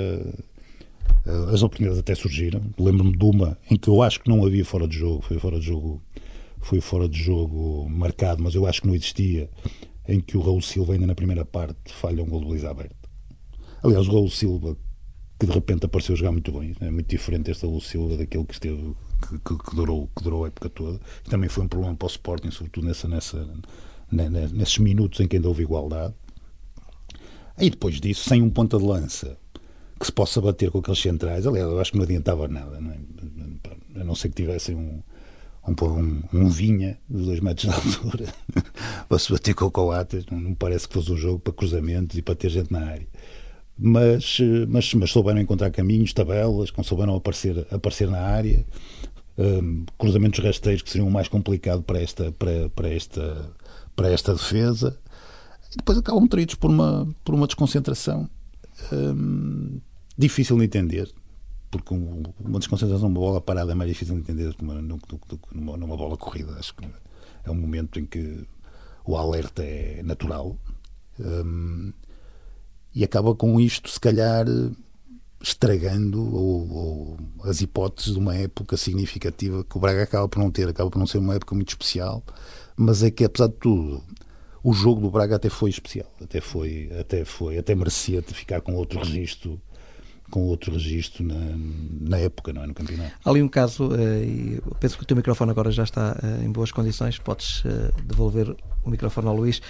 As oportunidades até surgiram. Lembro-me de uma em que eu acho que não havia fora de jogo, foi fora de jogo, foi fora de jogo marcado, mas eu acho que não existia, em que o Raul Silva ainda na primeira parte falha um gol de baliza aberta. Aliás, o Raul Silva, que de repente apareceu a jogar muito bem, é muito diferente este Raul Silva daquele que esteve, que, que, que, durou, que durou a época toda. E também foi um problema para o Sporting, sobretudo nessa, nessa, nesses minutos em que ainda houve igualdade. E depois disso, sem um ponta de lança que se possa bater com aqueles centrais, aliás, eu acho que não adiantava nada, não é? A não ser que tivessem um, um, um, um Vinha de dois metros de altura para se bater com o Coates. Não, não me parece que fosse um jogo para cruzamentos e para ter gente na área, mas, mas, mas souberam encontrar caminhos, tabelas, souberam aparecer, aparecer na área, um, cruzamentos rasteiros que seriam o mais complicado para esta, para, para esta, para esta defesa, e depois acabam traídos por uma, por uma desconcentração Hum, difícil de entender, porque um, uma desconcentração numa bola parada é mais difícil de entender do que numa, do, do, numa, numa bola corrida. Acho que é um momento em que o alerta é natural, hum, e acaba com isto, se calhar, estragando ou, ou as hipóteses de uma época significativa que o Braga acaba por não ter, acaba por não ser uma época muito especial, mas é que, apesar de tudo, o jogo do Braga até foi especial, até foi, até foi, até merecia ficar com outro registro, com outro registro na, na época, não é, no campeonato. Há ali um caso, e penso que o teu microfone agora já está em boas condições, podes devolver o microfone ao Luís.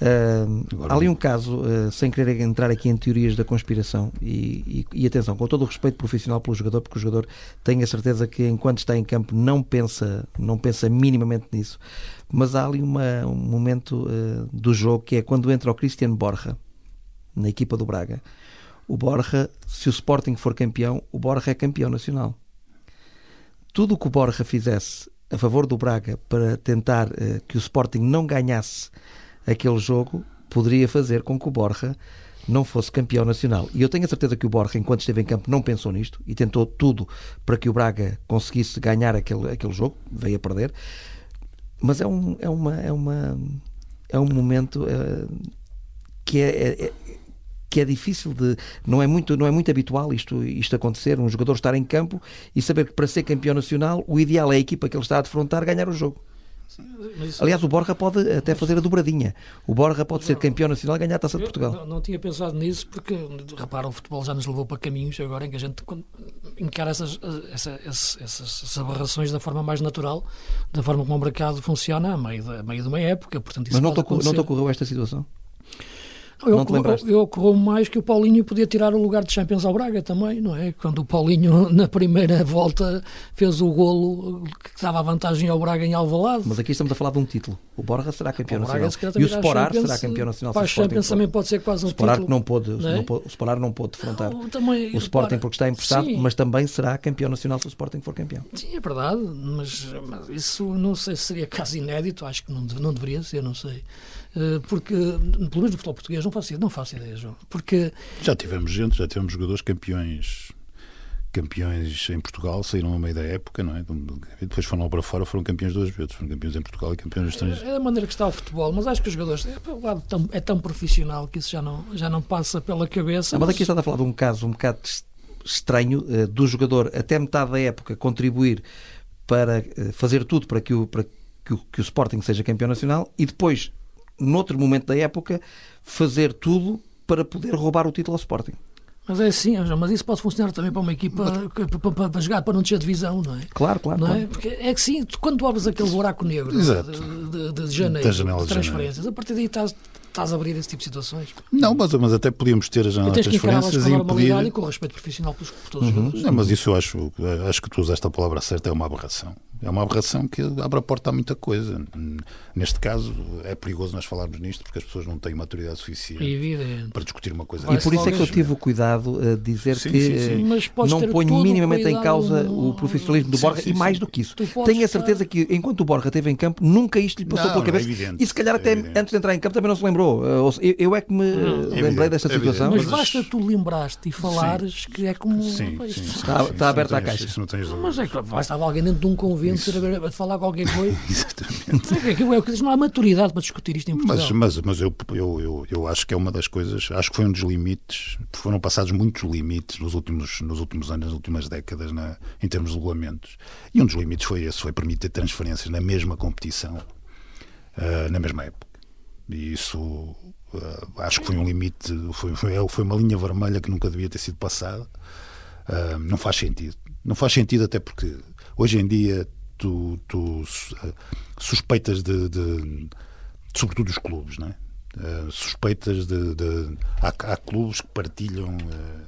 Há ali um caso, sem querer entrar aqui em teorias da conspiração, e, e, e atenção, com todo o respeito profissional pelo jogador, porque o jogador tem a certeza que enquanto está em campo não pensa, não pensa minimamente nisso, mas há ali uma, um momento uh, do jogo que é quando entra o Cristiano Borja na equipa do Braga. O Borja, se o Sporting for campeão, o Borja é campeão nacional. Tudo o que o Borja fizesse a favor do Braga para tentar uh, que o Sporting não ganhasse aquele jogo, poderia fazer com que o Borja não fosse campeão nacional. E eu tenho a certeza que o Borja, enquanto esteve em campo, não pensou nisto e tentou tudo para que o Braga conseguisse ganhar aquele, aquele jogo, veio a perder. Mas é um, é uma, é uma, é um momento uh, que é, é, que é difícil de... Não é muito, não é muito habitual isto, isto acontecer, um jogador estar em campo e saber que para ser campeão nacional o ideal é a equipa que ele está a defrontar ganhar o jogo. Sim, isso... Aliás, o Borja pode até fazer a dobradinha. O Borja pode ser campeão nacional e ganhar a Taça de Portugal. Não, não tinha pensado nisso porque, repara, o futebol já nos levou para caminhos agora em que a gente encara essas, essas, essas, essas aberrações da forma mais natural, da forma como o mercado funciona a meio de, a meio de uma época. Portanto, isso Mas não te não te ocorreu esta situação? Eu, não te lembraste? Eu, eu ocorreu mais que o Paulinho podia tirar o lugar de Champions ao Braga também, não é? Quando o Paulinho, na primeira volta, fez o golo que dava a vantagem ao Braga em Alvalade. Mas aqui estamos a falar de um título. O Borja será campeão o nacional. Braga, E o Sporar será campeão nacional. Para a Champions também pode ser quase um o Sporar título. Que não pôde, não é? não pôde, o Sporar não pôde defrontar não, também, o Sporting repara, porque está emprestado, sim. mas também será campeão nacional se o Sporting for campeão. Sim, é verdade, mas, mas isso não sei se seria caso inédito, acho que não, não deveria ser, não sei. Porque, pelo menos no futebol português, não faço, não faço ideia, João. Porque... Já tivemos gente, já tivemos jogadores campeões campeões em Portugal, saíram a meio da época, não é? E depois foram lá para fora, foram campeões duas vezes, foram campeões em Portugal e campeões estrangeiros. É da maneira que está o futebol, mas acho que os jogadores é, tão, é tão profissional que isso já não, já não passa pela cabeça. Não, mas aqui está a falar de um caso um bocado estranho, uh, do jogador até metade da época contribuir para uh, fazer tudo para, que o, para que, o, que o Sporting seja campeão nacional e depois, noutro momento da época, fazer tudo para poder roubar o título ao Sporting. Mas é assim, mas isso pode funcionar também para uma equipa mas... para, para, para jogar para não descer divisão, não é? Claro, claro. Não claro. É? Porque é que sim, quando tu abres aquele buraco negro de, de, de, de janeiro, de transferências, janeiro. A partir daí estás, estás a abrir esse tipo de situações. Não, mas, mas até podíamos ter as janelas de transferências e impedir... normalidade e com respeito profissional por todos os jogadores. Não, mas isso eu acho, acho que tu usaste a palavra certa, é uma aberração. É uma aberração que abre a porta a muita coisa. Neste caso, é perigoso nós falarmos nisto porque as pessoas não têm maturidade suficiente Evidente. para discutir uma coisa. E por isso é que eu tive o cuidado de dizer sim, que sim, sim. não ponho minimamente em causa no... o profissionalismo do sim, Borja sim, e mais sim. do que isso. Tenho a certeza que enquanto o Borja esteve em campo, nunca isto lhe passou não, pela cabeça. É evidente, e se calhar até é antes de entrar em campo também não se lembrou. Eu, eu é que me não, lembrei evidente, desta é situação. Mas basta tu lembraste e falares sim. que é como... Sim, Sim, sim, está, sim, está aberta a tens, caixa. Não tens mas é que bastava alguém dentro de um convento a falar qualquer coisa. Exatamente. É que não há maturidade para discutir isto em Portugal. Mas, mas, mas eu, eu, eu, eu acho que é uma das coisas, acho que foi um dos limites, foram passados muitos limites nos últimos, nos últimos anos, nas últimas décadas, na, em termos de regulamentos. E um dos limites foi esse, foi permitir transferências na mesma competição, uh, na mesma época. E isso uh, acho que foi um limite, foi, foi, foi uma linha vermelha que nunca devia ter sido passada. Uh, não faz sentido. Não faz sentido até porque hoje em dia tu, tu suspeitas de, de, de sobretudo os clubes, não é? Uh, suspeitas de, de há, há clubes que partilham uh,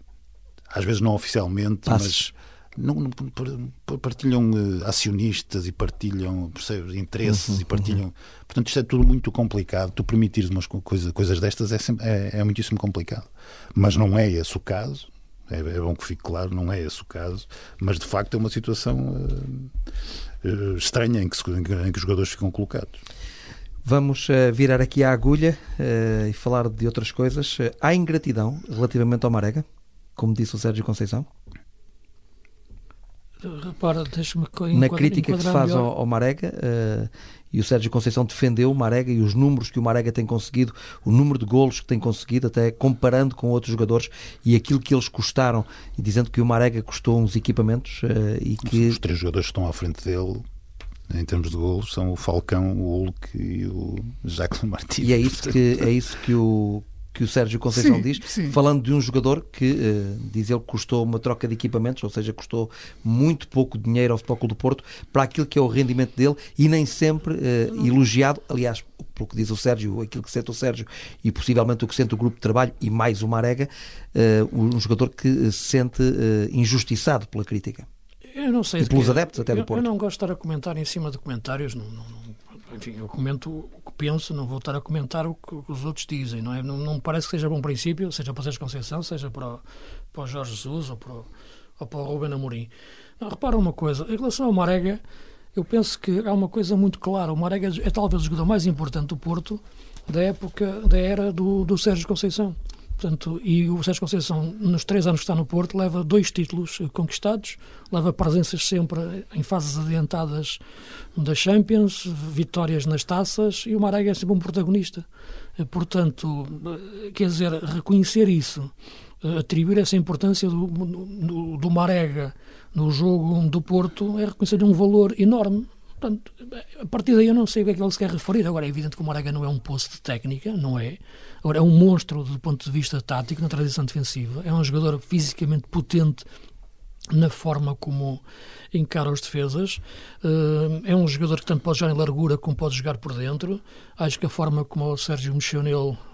às vezes não oficialmente, Passos. mas não, não, partilham uh, acionistas e partilham, percebes, interesses uhum, e partilham uhum. Portanto isto é tudo muito complicado. Tu permitires umas coisas, coisas destas é, sempre, é, é muitíssimo complicado, mas não é esse o caso. É, é bom que fique claro, não é esse o caso, mas de facto é uma situação uh, uh, estranha em que, se, em que os jogadores ficam colocados. Vamos uh, virar aqui a agulha uh, e falar de outras coisas. Uh, há ingratidão relativamente ao Marega, como disse o Sérgio Conceição? Repara, deixa-me na crítica que se faz ao, ao Marega, uh, e o Sérgio Conceição defendeu o Marega e os números que o Marega tem conseguido, o número de golos que tem conseguido, até comparando com outros jogadores e aquilo que eles custaram, e dizendo que o Marega custou uns equipamentos uh, e que... Os três jogadores que estão à frente dele em termos de golos são o Falcão, o Hulk e o Jacques Martins. E é isso que, é isso que o que o Sérgio Conceição sim, diz, sim. falando de um jogador que, uh, diz ele, custou uma troca de equipamentos, ou seja, custou muito pouco dinheiro ao Futebol Clube do Porto para aquilo que é o rendimento dele e nem sempre uh, elogiado, aliás, pelo que diz o Sérgio, aquilo que sente o Sérgio e possivelmente o que sente o grupo de trabalho e mais o Marega, uh, um jogador que se sente uh, injustiçado pela crítica. Eu não sei. E pelos que, adeptos até eu, do Porto. Eu não gosto de estar a comentar em cima de comentários, não, não, não, enfim, eu comento o que penso, não vou estar a comentar o que, o que os outros dizem, não é? Não, não me parece que seja bom princípio, seja para o Sérgio Conceição, seja para o, para o Jorge Jesus ou para o, ou para o Ruben Amorim. Não, repara uma coisa, em relação ao Marega, eu penso que há uma coisa muito clara, o Marega é talvez o jogador mais importante do Porto da época, da era do, do Sérgio Conceição. Portanto, e o Sérgio Conceição, nos três anos que está no Porto, leva dois títulos conquistados, leva presenças sempre em fases adiantadas da Champions, vitórias nas taças, e o Marega é sempre um protagonista. Portanto, quer dizer, reconhecer isso, atribuir essa importância do, do, do Marega no jogo do Porto, é reconhecer um valor enorme. Portanto, a partir daí eu não sei o que é que ele se quer referir. Agora é evidente que o Marega não é um poço de técnica, não é. Agora é um monstro do ponto de vista tático, na transição defensiva. É um jogador fisicamente potente na forma como encara os defesas. É um jogador que tanto pode jogar em largura como pode jogar por dentro. Acho que a forma como o Sérgio mexeu nele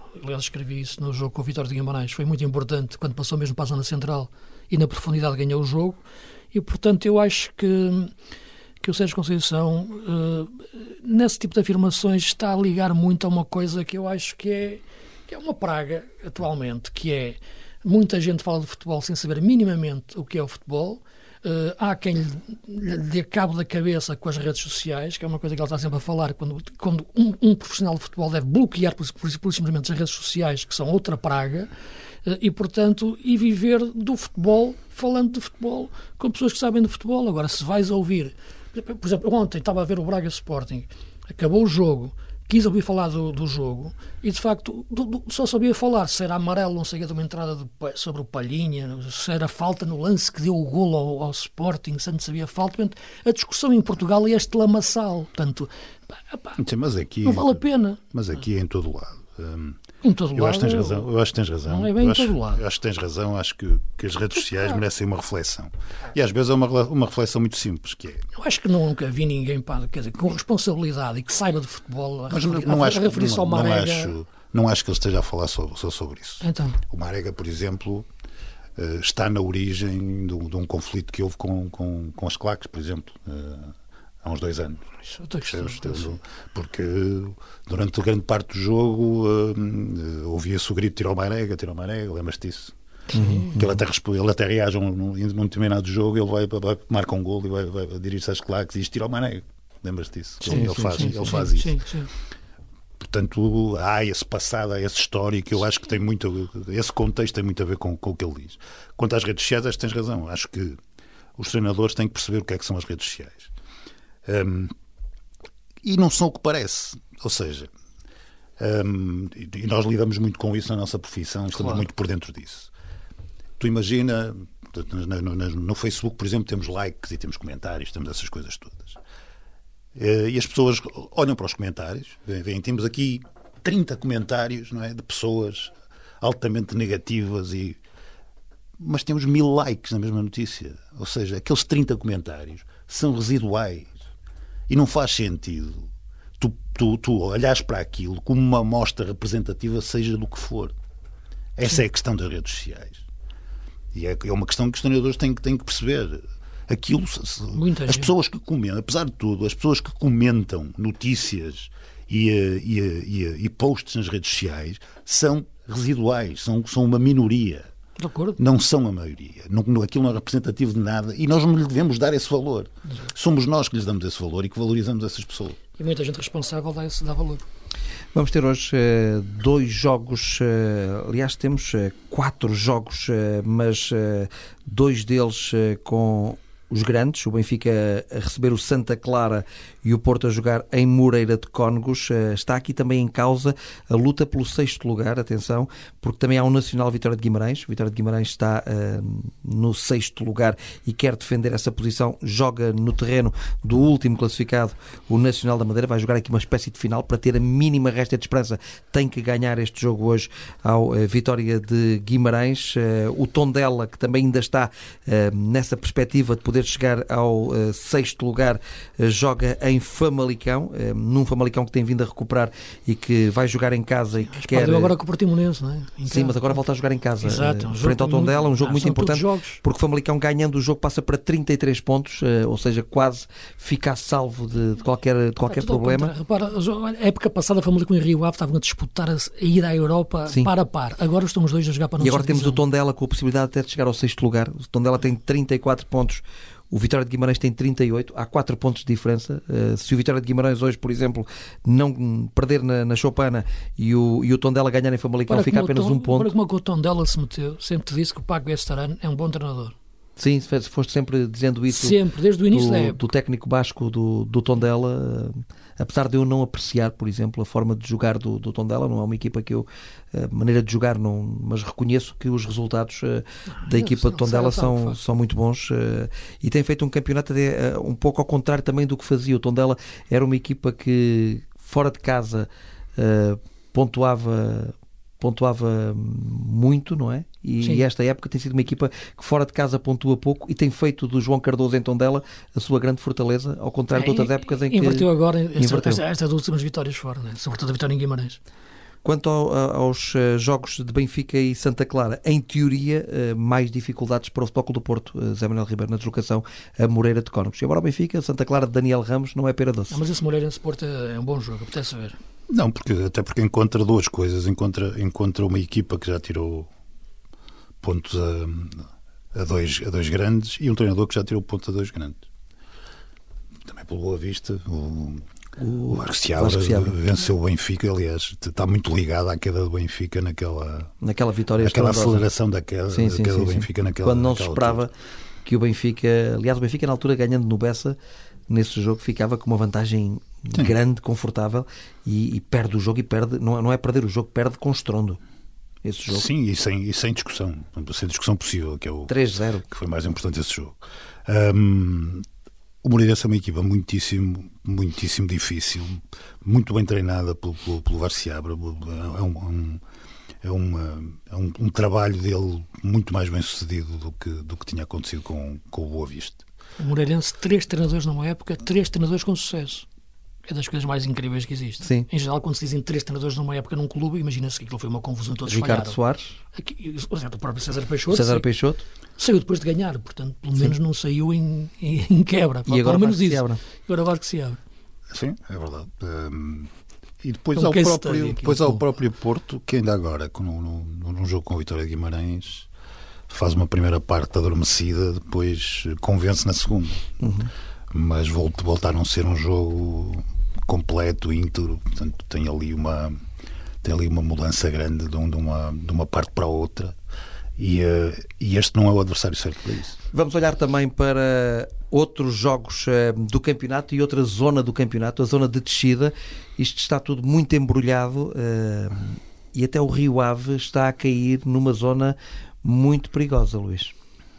Aliás, escrevi isso no jogo com o Vitória de Guimarães. Foi muito importante quando passou mesmo para a zona central e na profundidade ganhou o jogo. E, portanto, eu acho que, que o Sérgio Conceição, uh, nesse tipo de afirmações, está a ligar muito a uma coisa que eu acho que é, que é uma praga atualmente, que é muita gente fala de futebol sem saber minimamente o que é o futebol. Uh, há quem lhe, lhe dê cabo da cabeça com as redes sociais, que é uma coisa que ele está sempre a falar, quando, quando um, um profissional de futebol deve bloquear por, por, por simplesmente as redes sociais, que são outra praga, uh, e portanto, e viver do futebol, falando de futebol, com pessoas que sabem de futebol. Agora, se vais ouvir, por exemplo, ontem estava a ver o Braga Sporting, acabou o jogo, quis ouvir falar do, do jogo e, de facto, do, do, só sabia falar se era amarelo, não sei, de uma entrada de, sobre o Palhinha, se era falta no lance que deu o golo ao, ao Sporting, se não sabia falta. Portanto, a discussão em Portugal é este lamaçal. Portanto, pá, pá, Sim, mas aqui, não vale a pena. Mas aqui é em todo o lado. Hum, em todo eu lado. Acho que tens razão. Eu acho que tens razão. Não é bem eu em acho, todo lado. Eu acho que tens razão. Acho que, que as redes sociais merecem uma reflexão. E às vezes é uma, uma reflexão muito simples, que é... Eu acho que nunca vi ninguém, pá, quer dizer, com responsabilidade e que saiba de futebol a, Mas referir, não, não a, acho, a referir-se não, ao Marega. Não acho, não acho que ele esteja a falar só, só sobre isso. Então. O Marega, por exemplo, está na origem de um, de um conflito que houve com, com, com as claques, por exemplo, há uns dois anos. Porque durante grande parte do jogo uh, ouvia-se o grito: tira o Marega, tira o Marega, lembras-te disso? Uhum. Que ele até, ele até reage num, num determinado jogo, ele vai, vai marca um gol e vai, vai dirigir-se às claques e diz: tira o Marega, lembras-te disso? Sim, ele sim, faz, sim, ele sim, faz sim, isso. Sim, sim. Portanto, há esse passado, há essa história que eu acho que tem muito, esse contexto tem muito a ver com, com o que ele diz. Quanto às redes sociais, acho que tens razão. Acho que os treinadores têm que perceber o que é que são as redes sociais. Um, e não são o que parece. Ou seja, um, e nós lidamos muito com isso na nossa profissão, estamos claro. muito por dentro disso. Tu imagina, no, no, no Facebook, por exemplo, temos likes e temos comentários, temos essas coisas todas. Uh, e as pessoas olham para os comentários, veem, temos aqui trinta comentários, não é, de pessoas altamente negativas, e... mas temos mil likes na mesma notícia. Ou seja, aqueles trinta comentários são residuais. E não faz sentido tu, tu, tu olhares para aquilo como uma amostra representativa, seja do que for. Essa Sim. é a questão das redes sociais. E é, é uma questão que os treinadores têm, têm que perceber. Aquilo, se, as gente. pessoas que comentam, apesar de tudo, as pessoas que comentam notícias e, e, e, e posts nas redes sociais são residuais, são, são uma minoria. De acordo. Não são a maioria. Não, aquilo não é representativo de nada e nós não lhe devemos dar esse valor. Exato. Somos nós que lhes damos esse valor e que valorizamos essas pessoas. E muita gente responsável dá, esse, dá valor. Vamos ter hoje uh, dois jogos, uh, aliás temos uh, quatro jogos, uh, mas uh, dois deles uh, com os grandes, o Benfica a receber o Santa Clara e o Porto a jogar em Moreira de Cónegos. Está aqui também em causa a luta pelo sexto lugar, atenção, porque também há um Nacional Vitória de Guimarães. O Vitória de Guimarães está uh, no sexto lugar e quer defender essa posição. Joga no terreno do último classificado, o Nacional da Madeira. Vai jogar aqui uma espécie de final para ter a mínima resta de esperança. Tem que ganhar este jogo hoje ao uh, Vitória de Guimarães. Uh, o Tondela, que também ainda está uh, nessa perspectiva de poder chegar ao uh, sexto lugar, uh, joga em Famalicão, uh, num Famalicão que tem vindo a recuperar e que vai jogar em casa e que mas quer... Perdeu agora com o Portimonense, não é? Em Sim, casa. Mas agora volta a jogar em casa. Exato, um uh, frente ao Tondela, um jogo ah, muito importante, porque o Famalicão ganhando o jogo passa para trinta e três pontos, uh, ou seja, quase fica a salvo de, de qualquer, de qualquer ah, problema. Repara, a época passada o Famalicão e Rio Ave estavam a disputar a, a ir à Europa Sim. par a par. Agora estão os dois a jogar para não. E agora temos o Tondela com a possibilidade até de chegar ao sexto lugar. O Tondela tem trinta e quatro pontos. O Vitória de Guimarães tem trinta e oito, há quatro pontos de diferença. Uh, se o Vitória de Guimarães hoje, por exemplo, não perder na, na Choupana e o, e o Tondela ganhar em Famalicão, fica apenas tom, um ponto. Para como o Tondela se meteu, sempre te disse que o Paco Estarano é um bom treinador. Sim, foste sempre dizendo isso. Sempre, desde o início do, da época. Do técnico basco do, do Tondela, uh, apesar de eu não apreciar, por exemplo, a forma de jogar do, do Tondela, não é uma equipa que eu, a uh, maneira de jogar, não, mas reconheço que os resultados uh, da ah, equipa de Tondela são, são muito bons uh, e tem feito um campeonato de, uh, um pouco ao contrário também do que fazia. O Tondela era uma equipa que, fora de casa, uh, pontuava... pontuava muito, não é? E, e esta época tem sido uma equipa que fora de casa pontua pouco e tem feito do João Cardoso em Tondela a sua grande fortaleza, ao contrário é, de outras épocas em que... Inverteu agora inverteu. Estas, estas últimas vitórias fora, né? Sobretudo a vitória em Guimarães. Quanto ao, aos jogos de Benfica e Santa Clara, em teoria, mais dificuldades para o Futebol Clube do Porto, Zé Manuel Ribeiro, na deslocação a Moreira de Cónegos. E agora o Benfica, Santa Clara de Daniel Ramos, não é pera doce. Não, mas esse Moreirense Porto é um bom jogo, apetece ver. Não, porque, até porque encontra duas coisas. Encontra, encontra uma equipa que já tirou pontos a, a, dois, a dois grandes e um treinador que já tirou pontos a dois grandes. Também pelo Boa Vista, o, o Vasco Seabra venceu o Benfica. Aliás, está muito ligado à queda do Benfica naquela, naquela vitória, naquela aceleração da queda, sim, da sim, queda sim, do sim. Benfica naquela, quando não naquela se esperava altura. Que o Benfica, aliás o Benfica na altura ganhando no Bessa, nesse jogo ficava com uma vantagem Sim. grande, confortável, e, e perde o jogo e perde, não, não é perder o jogo, perde com estrondo esse jogo. Sim, e sem, e sem discussão, sem discussão possível, que é o três zero, que foi mais importante esse jogo. Um, o Moreirense é uma equipa muitíssimo, muitíssimo difícil, muito bem treinada pelo, pelo, pelo Vasco Seabra. É um, um, é, uma, é um, um trabalho dele muito mais bem sucedido do que, do que tinha acontecido com, com o Boa Vista. O Moreirense, três treinadores numa época, três treinadores com sucesso. É das coisas mais incríveis que existem. Sim. Em geral, quando se dizem três treinadores numa época num clube, imagina-se que aquilo foi uma confusão, todos Ricardo falharam. Soares. Aqui, o próprio César Peixoto. César saiu, Peixoto. Saiu depois de ganhar, portanto, pelo Sim. menos não saiu em, em, em quebra. E agora pelo menos isso. Seabra. Agora Vasco Seabra. Sim, é verdade. Um, e depois, um ao próprio, aqui, depois ao próprio Porto, que ainda agora, no, no, num jogo com a Vitória de Guimarães, faz uma primeira parte adormecida, depois convence na segunda. Uhum. Mas volta, volta a não ser um jogo completo, íntegro, portanto tem ali uma, tem ali uma mudança grande de, um, de, uma, de uma parte para a outra. E, uh, e este não é o adversário certo para isso. Vamos olhar também para outros jogos uh, do campeonato e outra zona do campeonato, a zona de descida. Isto está tudo muito embrulhado uh, e até o Rio Ave está a cair numa zona muito perigosa, Luís.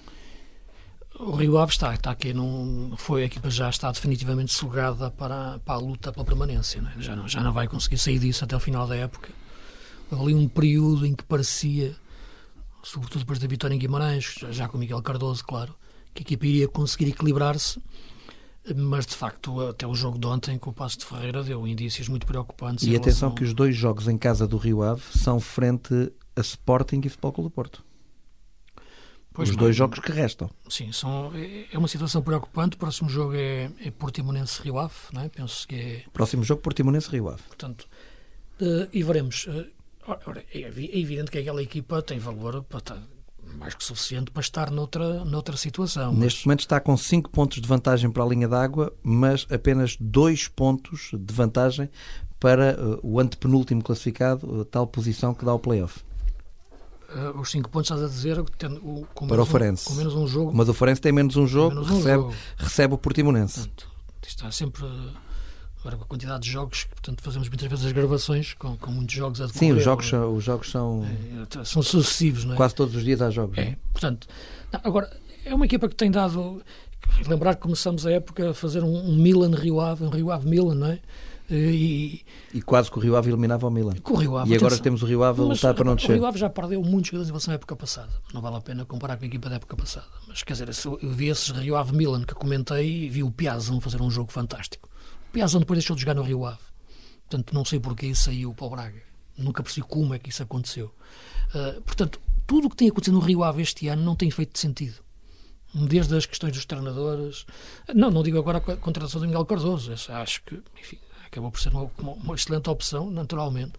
O Rio Ave está, está aqui num, foi a equipa já está definitivamente sugada para, para a luta pela permanência, não é? já, não, já não vai conseguir sair disso até o final da época. Houve ali um período em que parecia, sobretudo depois da vitória em Guimarães, já com o Miguel Cardoso, claro, que a equipa iria conseguir equilibrar-se, mas de facto até o jogo de ontem com o Paços de Ferreira deu indícios muito preocupantes. E atenção relação... que os dois jogos em casa do Rio Ave são frente a Sporting e Futebol Clube do Porto. Pois os não, dois jogos que restam. Sim, são, é uma situação preocupante. O próximo jogo é, é Portimonense-Rio Ave, não é? Penso que é... Próximo jogo Portimonense-Rio Ave. Portanto, uh, e veremos... Uh, ora, é evidente que aquela equipa tem valor para estar, mais que suficiente para estar noutra, noutra situação. Neste mas... momento está com cinco pontos de vantagem para a linha d'água, mas apenas dois pontos de vantagem para uh, o antepenúltimo classificado, a tal posição que dá o play-off. Uh, os cinco pontos, estás a dizer, tendo, o, com, para o um, Farense. com menos um jogo. Mas o Farense tem menos um jogo, menos um recebe, jogo. recebe o Portimonense. Portanto, está sempre, agora com a quantidade de jogos, portanto fazemos muitas vezes as gravações com, com muitos jogos a decorrer. Sim, os jogos, são, os jogos são... É, são sucessivos, não é? Quase todos os dias há jogos. É, não é? Portanto, não, agora, é uma equipa que tem dado... Lembrar que começamos a época a fazer um, um Milan-Rio Ave, um Rio Ave-Milan, não é? E, e quase que o Rio Ave eliminava o Milan. Com o Rio Ave, e agora atenção, temos o Rio Ave a lutar para não descer. O Rio Ave já perdeu muitos jogadores em relação à época passada. Não vale a pena comparar com a equipa da época passada. Mas quer dizer, eu vi esses Rio Ave Milan que comentei e vi o Piazon fazer um jogo fantástico. O Piazon depois deixou de jogar no Rio Ave. Portanto, não sei porque saiu para o Braga. Nunca percebi como é que isso aconteceu. Uh, portanto, tudo o que tem acontecido no Rio Ave este ano não tem feito sentido. Desde as questões dos treinadores. Não, não digo agora a contratação do Miguel Cardoso. Acho que, enfim, acabou por ser uma, uma excelente opção, naturalmente,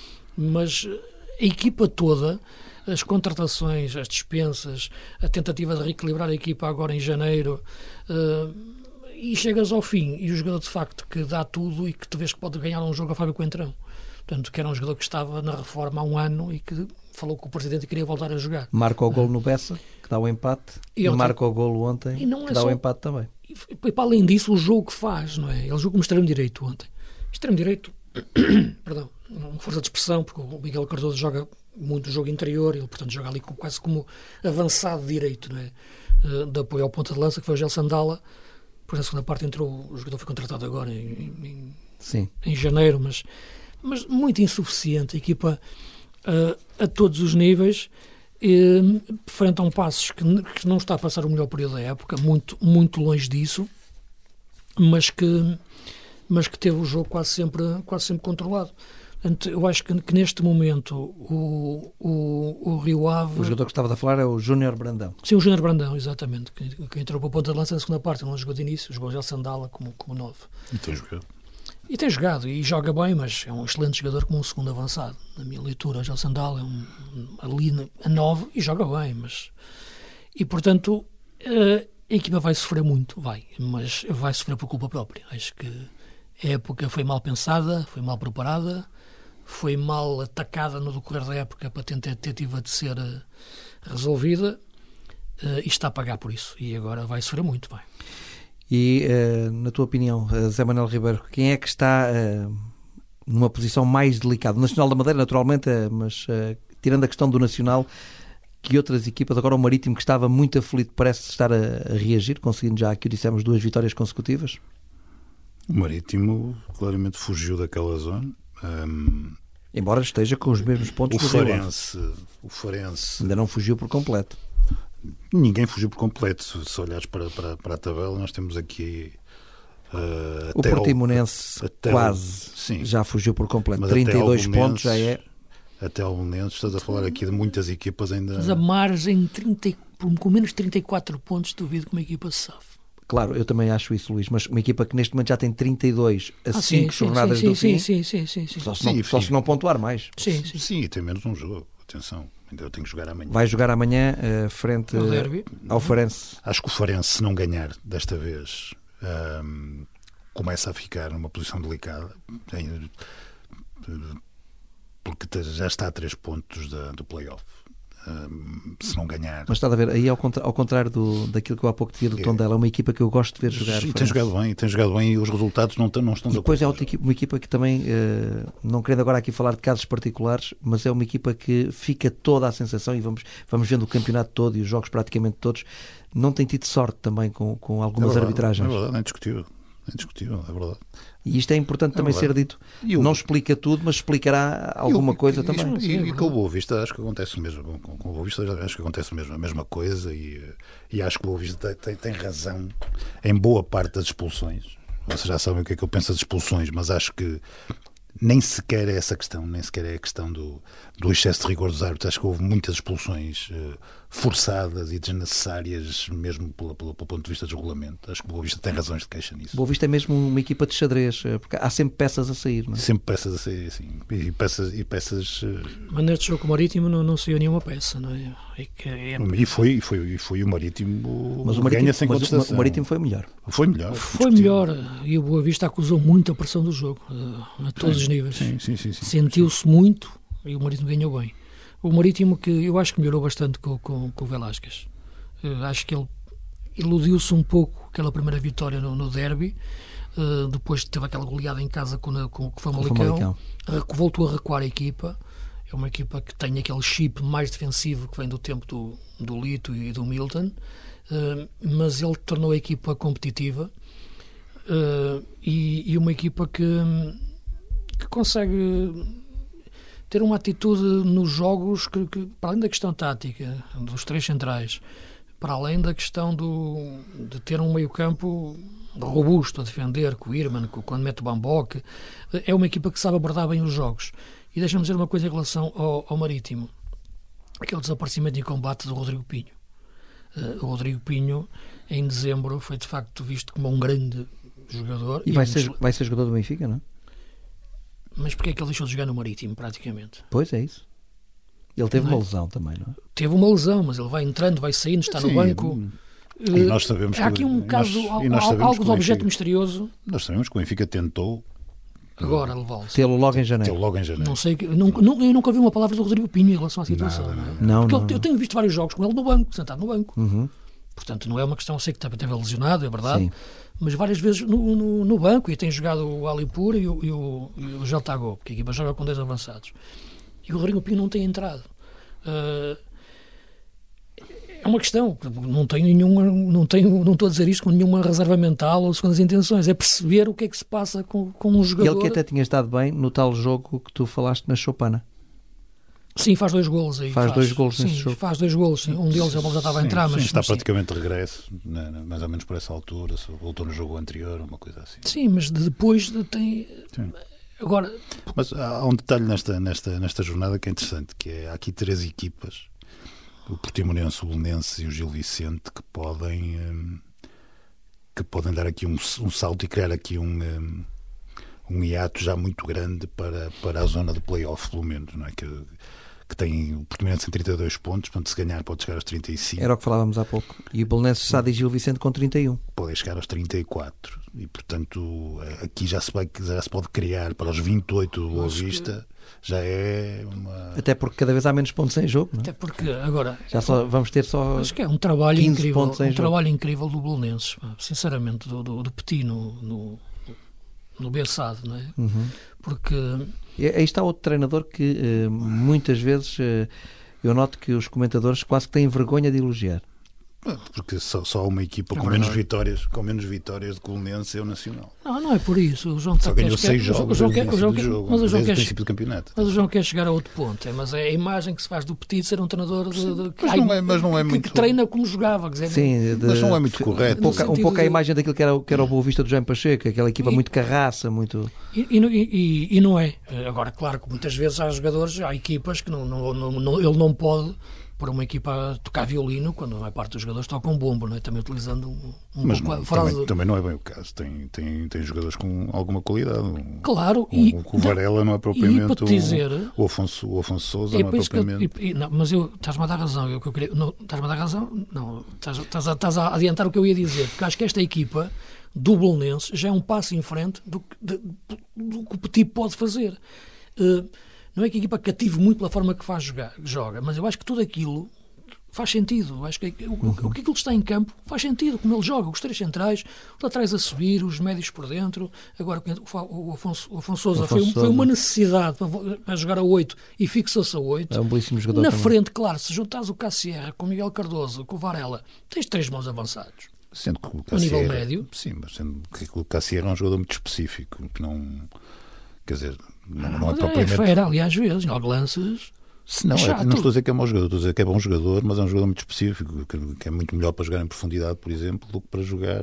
mas a equipa toda, as contratações, as dispensas, a tentativa de reequilibrar a equipa agora em janeiro, uh, e chegas ao fim, e o jogador de facto que dá tudo e que tu vês que pode ganhar um jogo a Fábio Coentrão. Portanto, que era um jogador que estava na reforma há um ano e que falou com o presidente e queria voltar a jogar. Marca o golo no Bessa, que dá o empate, e, e marca o golo ontem, e não é que dá só... o empate também. E, e para além disso, o jogo que faz, não é? Ele jogou como extremo-direito ontem. Extremo-direito, perdão, uma força de expressão, porque o Miguel Cardoso joga muito o jogo interior, ele, portanto, joga ali quase como avançado direito, não é? Uh, de apoio ao ponta de lança, que foi o Gel Sandala. Depois, na segunda parte, entrou, o jogador foi contratado agora em, em, Sim. em janeiro, mas, mas muito insuficiente. A equipa, uh, a todos os níveis, uh, frente a um Passos que, que não está a passar o melhor período da época, muito, muito longe disso, mas que, mas que teve o jogo quase sempre, quase sempre controlado. Portanto, eu acho que, que neste momento o, o, o Rio Ave... O jogador que estava a falar é o Júnior Brandão. Sim, o Júnior Brandão, exatamente, que, que entrou para a ponta de lança na segunda parte, ele não jogou de início, jogou já Sandala como, como nove. E tem jogado. E tem jogado, e joga bem, mas é um excelente jogador como um segundo avançado. Na minha leitura, já Sandala é um, ali a nove e joga bem, mas... E, portanto, a equipa vai sofrer muito, vai, mas vai sofrer por culpa própria. Acho que a época foi mal pensada, foi mal preparada, foi mal atacada no decorrer da época para a tentativa de ser resolvida, e está a pagar por isso. E agora vai sofrer muito, vai. E, uh, na tua opinião, Zé Manuel Ribeiro, quem é que está uh, numa posição mais delicada? O Nacional da Madeira, naturalmente, uh, mas uh, tirando a questão do Nacional, que outras equipas, agora o Marítimo, que estava muito aflito, parece estar a, a reagir, conseguindo já, aqui dissemos, duas vitórias consecutivas? O Marítimo claramente fugiu daquela zona. Um, Embora esteja com os mesmos pontos o do Farense, o Farense ainda não fugiu por completo. Ninguém fugiu por completo. Se olhares para, para, para a tabela, nós temos aqui uh, o Portimonense até quase sim, já fugiu por completo. mas trinta e dois até pontos já é. Até ao momento, estás a falar aqui de muitas equipas ainda. Mas a margem trinta, com menos trinta e quatro pontos, duvido que uma equipa se safe. Claro, eu também acho isso, Luís, mas uma equipa que neste momento já tem trinta e dois a ah, cinco sim, jornadas sim, do sim, fim. Sim, sim, sim, sim. Só, se não, sim, só se não pontuar mais. Sim, sim. Sim, e tem menos um jogo. Atenção, ainda eu tenho que jogar amanhã. Vai jogar amanhã uh, frente uh, ao Farense. Acho que o Farense, se não ganhar desta vez, um, começa a ficar numa posição delicada. Tem, porque já está a três pontos da, do play-off. Um, se não ganhar... Mas está a ver, aí ao, contra, ao contrário do, daquilo que eu há pouco tinha do Tondela, é uma equipa que eu gosto de ver jogar. Sim, tem jogado bem, tem jogado bem e os resultados não, não estão... E depois é outra equipa, uma equipa que também, uh, não querendo agora aqui falar de casos particulares, mas é uma equipa que fica toda a sensação, e vamos, vamos vendo o campeonato todo e os jogos praticamente todos, não tem tido sorte também com, com algumas é verdade, arbitragens. É verdade, é indiscutível. É indiscutível, é verdade. E isto é importante é também verdade. ser dito. Eu... Não explica tudo, mas explicará alguma eu, coisa e, também. E, e com o Boa Vista acho que acontece o mesmo. Com, com o Boa Vista acho que acontece mesmo, a mesma coisa e, e acho que o Boa Vista tem, tem razão em boa parte das expulsões. Vocês já sabem o que é que eu penso das expulsões, mas acho que nem sequer é essa questão, nem sequer é a questão do, do excesso de rigor dos árbitros. Acho que houve muitas expulsões uh, forçadas e desnecessárias, mesmo pelo, pelo, pelo ponto de vista do regulamento. Acho que o Boa Vista tem razões de queixa nisso. O Boa Vista é mesmo uma equipa de xadrez, porque há sempre peças a sair, não é? Sempre peças a sair, sim. E peças... E, peças, uh... mas neste jogo Marítimo não, não saiu nenhuma peça, não é? É que é... E, foi, e, foi, e foi o Marítimo mas o Marítimo, ganha sem mas contestação. O Marítimo foi melhor. Foi melhor. Foi melhor. E o Boa Vista acusou muito a pressão do jogo, a todos sim, os níveis. Sim, sim, sim, sim, sentiu-se sim. muito e o Marítimo ganhou bem. O Marítimo, que eu acho que melhorou bastante com, com, com o Velásquez. Eu acho que ele iludiu-se um pouco aquela primeira vitória no, no derby, uh, depois teve aquela goleada em casa com, com, com o Famalicão, voltou a recuar a equipa. É uma equipa que tem aquele chip mais defensivo que vem do tempo do, do Lito e do Milton, uh, mas ele tornou a equipa competitiva uh, e, e uma equipa que, que consegue ter uma atitude nos jogos que, que, para além da questão tática dos três centrais, para além da questão do, de ter um meio-campo robusto a defender, com o Irman, com, quando mete o Bamboque, é uma equipa que sabe abordar bem os jogos. E deixa-me dizer uma coisa em relação ao, ao Marítimo, que é o desaparecimento em combate do Rodrigo Pinho. Uh, o Rodrigo Pinho, em dezembro, foi de facto visto como um grande jogador. E, e vai, ser, vai ser jogador do Benfica, não é? Mas porquê é que ele deixou de jogar no Marítimo, praticamente? Pois é isso. Ele teve não é? uma lesão também, não é? Teve uma lesão, mas ele vai entrando, vai saindo, está Sim, no banco. E nós sabemos Há aqui um que, caso, nós, nós algo, algo de objeto Benfica, misterioso. Nós sabemos que o Benfica tentou agora levá-lo. Tê-lo logo em janeiro. Tê-lo logo em janeiro. Não sei, nunca, eu nunca ouvi uma palavra do Rodrigo Pinho em relação à situação. Nada, não, é? não, Porque não, eu, não. eu tenho visto vários jogos com ele no banco, sentado no banco. Uhum. Portanto, não é uma questão, eu sei que esteve lesionado, é verdade, Sim. mas várias vezes no, no, no banco, e tem jogado o Alipur e o, e o, e o Geltagó, porque a equipa joga com dez avançados. E o Rodrigo Pinho não tem entrado. Uh, é uma questão, não tenho nenhuma, não, tenho, não estou a dizer isto com nenhuma reserva mental ou segundas intenções, é perceber o que é que se passa com, com um jogador. Ele que até tinha estado bem no tal jogo que tu falaste na Chopana. Sim, faz dois golos aí. Faz, faz dois golos sim, nesse jogo. Faz dois golos, sim. Um deles a bola já estava sim, a entrar, sim, mas está mas, praticamente de regresso, né, mais ou menos por essa altura, voltou no jogo anterior, uma coisa assim. Sim, mas depois tem... Sim. Agora... Mas há um detalhe nesta, nesta, nesta jornada que é interessante, que é, há aqui três equipas, o Portimonense, o Belenenses e o Gil Vicente, que podem, hum, que podem dar aqui um, um salto e criar aqui um, um, um hiato já muito grande para, para a zona de play-off, pelo menos, não é? Que, que tem o Portimonense em trinta e dois pontos, portanto, se ganhar pode chegar aos trinta e cinco. Era o que falávamos há pouco. E o Belenenses, Sade e Gil Vicente com trinta e um. Pode chegar aos trinta e quatro. E, portanto, aqui já se, vai, já se pode criar para os vinte e oito do Boa Vista, que... já é uma... Até porque cada vez há menos pontos em jogo, não é? Até porque agora... Já só, vamos ter só acho que é um trabalho incrível, um jogo. trabalho incrível do Belenenses, sinceramente, do, do, do Petit no, no, no Bessade, não é? Uhum. Porque... Aí está outro treinador que uh, muitas vezes uh, eu noto que os comentadores quase que têm vergonha de elogiar. Porque só, só há uma equipa com menos vitórias, com menos vitórias de Belenenses é o Nacional. Não, não é por isso. O João só ganhou quer, seis quer, jogos o João quer, o João do quer, jogo, mas o João desde quer, o princípio do campeonato. Mas o João quer chegar a outro ponto. É, mas é a imagem que se faz do Petit de ser um treinador de, de, mas, não é, mas não é que, muito... que treina como jogava. Quer dizer, sim, de, mas não é muito correto. Um pouco, um pouco a de... imagem daquilo que era, que era o Boa Vista do Jaime Pacheco, aquela equipa e, muito carraça, muito... E, e, e, e não é. Agora, claro que muitas vezes há jogadores, há equipas que não, não, não, não, ele não pode... para uma equipa a tocar violino, quando a maior parte dos jogadores tocam bombo, não é? Também utilizando um, um mas pouco não, a frase... também, também não é bem o caso. Tem, tem, tem jogadores com alguma qualidade. Claro. O, E, o Varela não é propriamente o, dizer, o, Afonso, o Afonso Sousa, é não é propriamente... Eu, e, não, mas eu, estás-me a dar razão. Eu, que eu queria, não, estás-me a dar razão? Não, estás, estás, a, estás a adiantar o que eu ia dizer, porque acho que esta equipa do Belenenses já é um passo em frente do, do, do, do que o Petit pode fazer. Uh, não é que a equipa cative muito pela forma que faz jogar, joga, mas eu acho que tudo aquilo faz sentido. Acho que o, uhum. o que aquilo está em campo faz sentido, como ele joga, os três centrais, os laterais a subir, os médios por dentro. Agora o Afonso, o Afonso Sousa foi, foi uma necessidade para, para jogar a oito e fixou-se a oito. É um belíssimo jogador. Na também. frente, claro, se juntares o Cassierra com o Miguel Cardoso, com o Varela, tens três bons avançados. Sendo que o Cassierra, a nível médio. Sim, mas sendo que o Cassierra é um jogador muito específico, que não... Quer dizer, não, não é propriamente... É fera ali às vezes, em alguns lances... Não, é, não estou a dizer que é mau jogador, estou a dizer que é bom jogador, mas é um jogador muito específico, que, que é muito melhor para jogar em profundidade, por exemplo, do que para jogar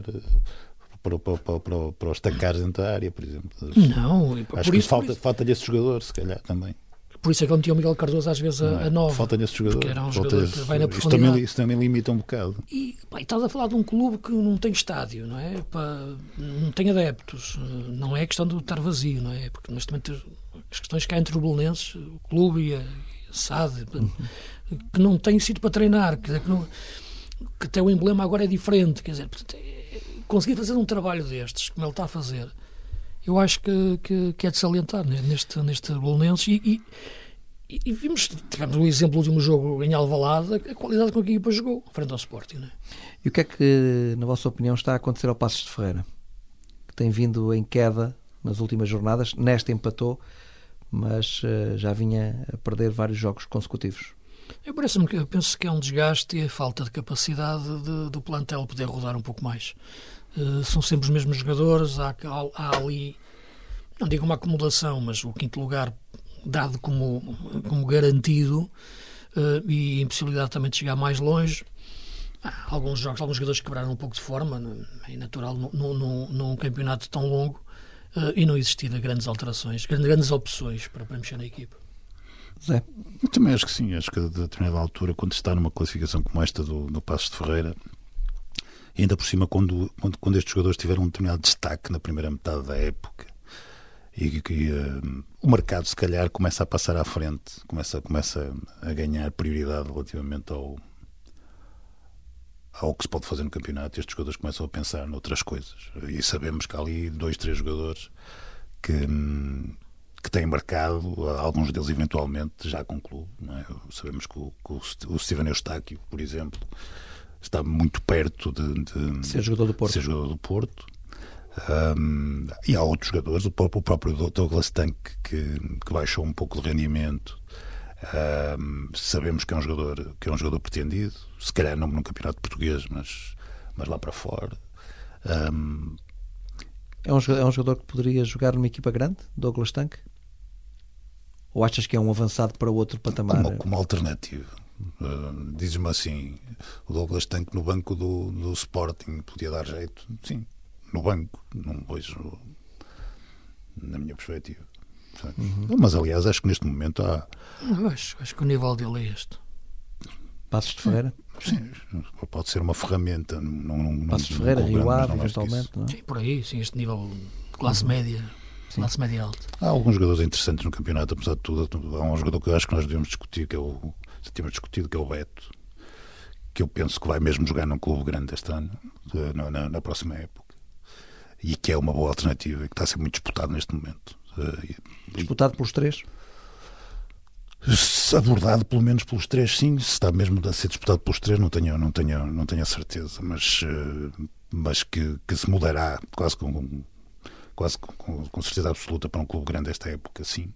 para, para, para, para, para os tacares dentro da área, por exemplo. Não, acho por que isso, falta, por isso. falta-lhe esse jogador, se calhar, também. Por isso é que ele metia o Miguel Cardoso às vezes a, é? a nove. Falta-lhe esse jogador. Porque era um falta jogador esse, que vai na isso profundidade. também, isso também limita um bocado. E, pá, e estás a falar de um clube que não tem estádio, não é? Para, não tem adeptos. Não é questão de estar vazio, não é? Porque neste momento as questões que há entre o Belenenses, o clube e a, a SAD, uhum. que não tem sido para treinar, quer dizer, que, não, que até o emblema agora é diferente, quer dizer, portanto, é, conseguir fazer um trabalho destes, como ele está a fazer, eu acho que, que, que é de salientar, né? neste, neste Belenenses e, e E, e vimos, tivemos o exemplo do último jogo em Alvalade, a qualidade com que a equipa jogou, frente ao Sporting. Não é? E o que é que, na vossa opinião, está a acontecer ao Passos de Ferreira? Que tem vindo em queda nas últimas jornadas, nesta empatou, mas uh, já vinha a perder vários jogos consecutivos. Eu, parece-me que, eu penso que é um desgaste e a falta de capacidade de, do plantel poder rodar um pouco mais. Uh, são sempre os mesmos jogadores, há, há, há ali, não digo uma acomodação, mas o quinto lugar dado como, como garantido uh, e a impossibilidade também de chegar mais longe. Ah, alguns jogos, alguns jogadores quebraram um pouco de forma, é natural num, num, num campeonato tão longo uh, e não existir grandes alterações, grandes, grandes opções para, para mexer na equipa. Zé? Eu também acho que sim, acho que a determinada altura, quando se está numa classificação como esta do, do Passos de Ferreira, e ainda por cima quando, quando, quando estes jogadores tiveram um determinado destaque na primeira metade da época, e que uh, o mercado se calhar começa a passar à frente, começa, começa a ganhar prioridade relativamente ao, ao que se pode fazer no campeonato, estes jogadores começam a pensar noutras coisas. E sabemos que há ali dois, três jogadores que, um, que têm marcado, alguns deles eventualmente já com o clube. Não é? Sabemos que o, que o Steven Eustáquio, por exemplo, está muito perto de, de ser jogador do Porto. Ser jogador do Porto. Um, e há outros jogadores, o próprio, o próprio Douglas Tank que, que baixou um pouco de rendimento. Um, sabemos que é um jogador que é um jogador pretendido, se calhar não no campeonato português, mas, mas lá para fora. Um, é, um, é um jogador que poderia jogar numa equipa grande, Douglas Tank? Ou achas que é um avançado para outro patamar? Como, como alternativa. Uh, Dizes-me assim, o Douglas Tank no banco do, do Sporting podia dar jeito? Sim. No banco, não vejo, na minha perspectiva. Uhum. Mas, aliás, acho que neste momento há... Eu acho, acho que o nível dele é este. Passos de Ferreira? Sim, pode ser uma ferramenta. Não, não, Passos de não, Ferreira, não Rio cobramos, Ave, não eventualmente, não é? Sim, por aí, sim, este nível de classe Uhum. média, Sim. classe média alta. Há alguns jogadores interessantes no campeonato, apesar de tudo. Há um jogador que eu acho que nós devemos discutir, que é o, já tínhamos discutido, que é o Beto, que eu penso que vai mesmo jogar num clube grande este ano, na, na, na próxima época, e que é uma boa alternativa e que está a ser muito disputado neste momento. Disputado pelos três? Abordado pelo menos pelos três, sim. Se está mesmo a ser disputado pelos três, não tenho, não tenho, não tenho a certeza, mas, mas que, que se mudará quase com, quase com, com certeza absoluta para um clube grande esta época, sim.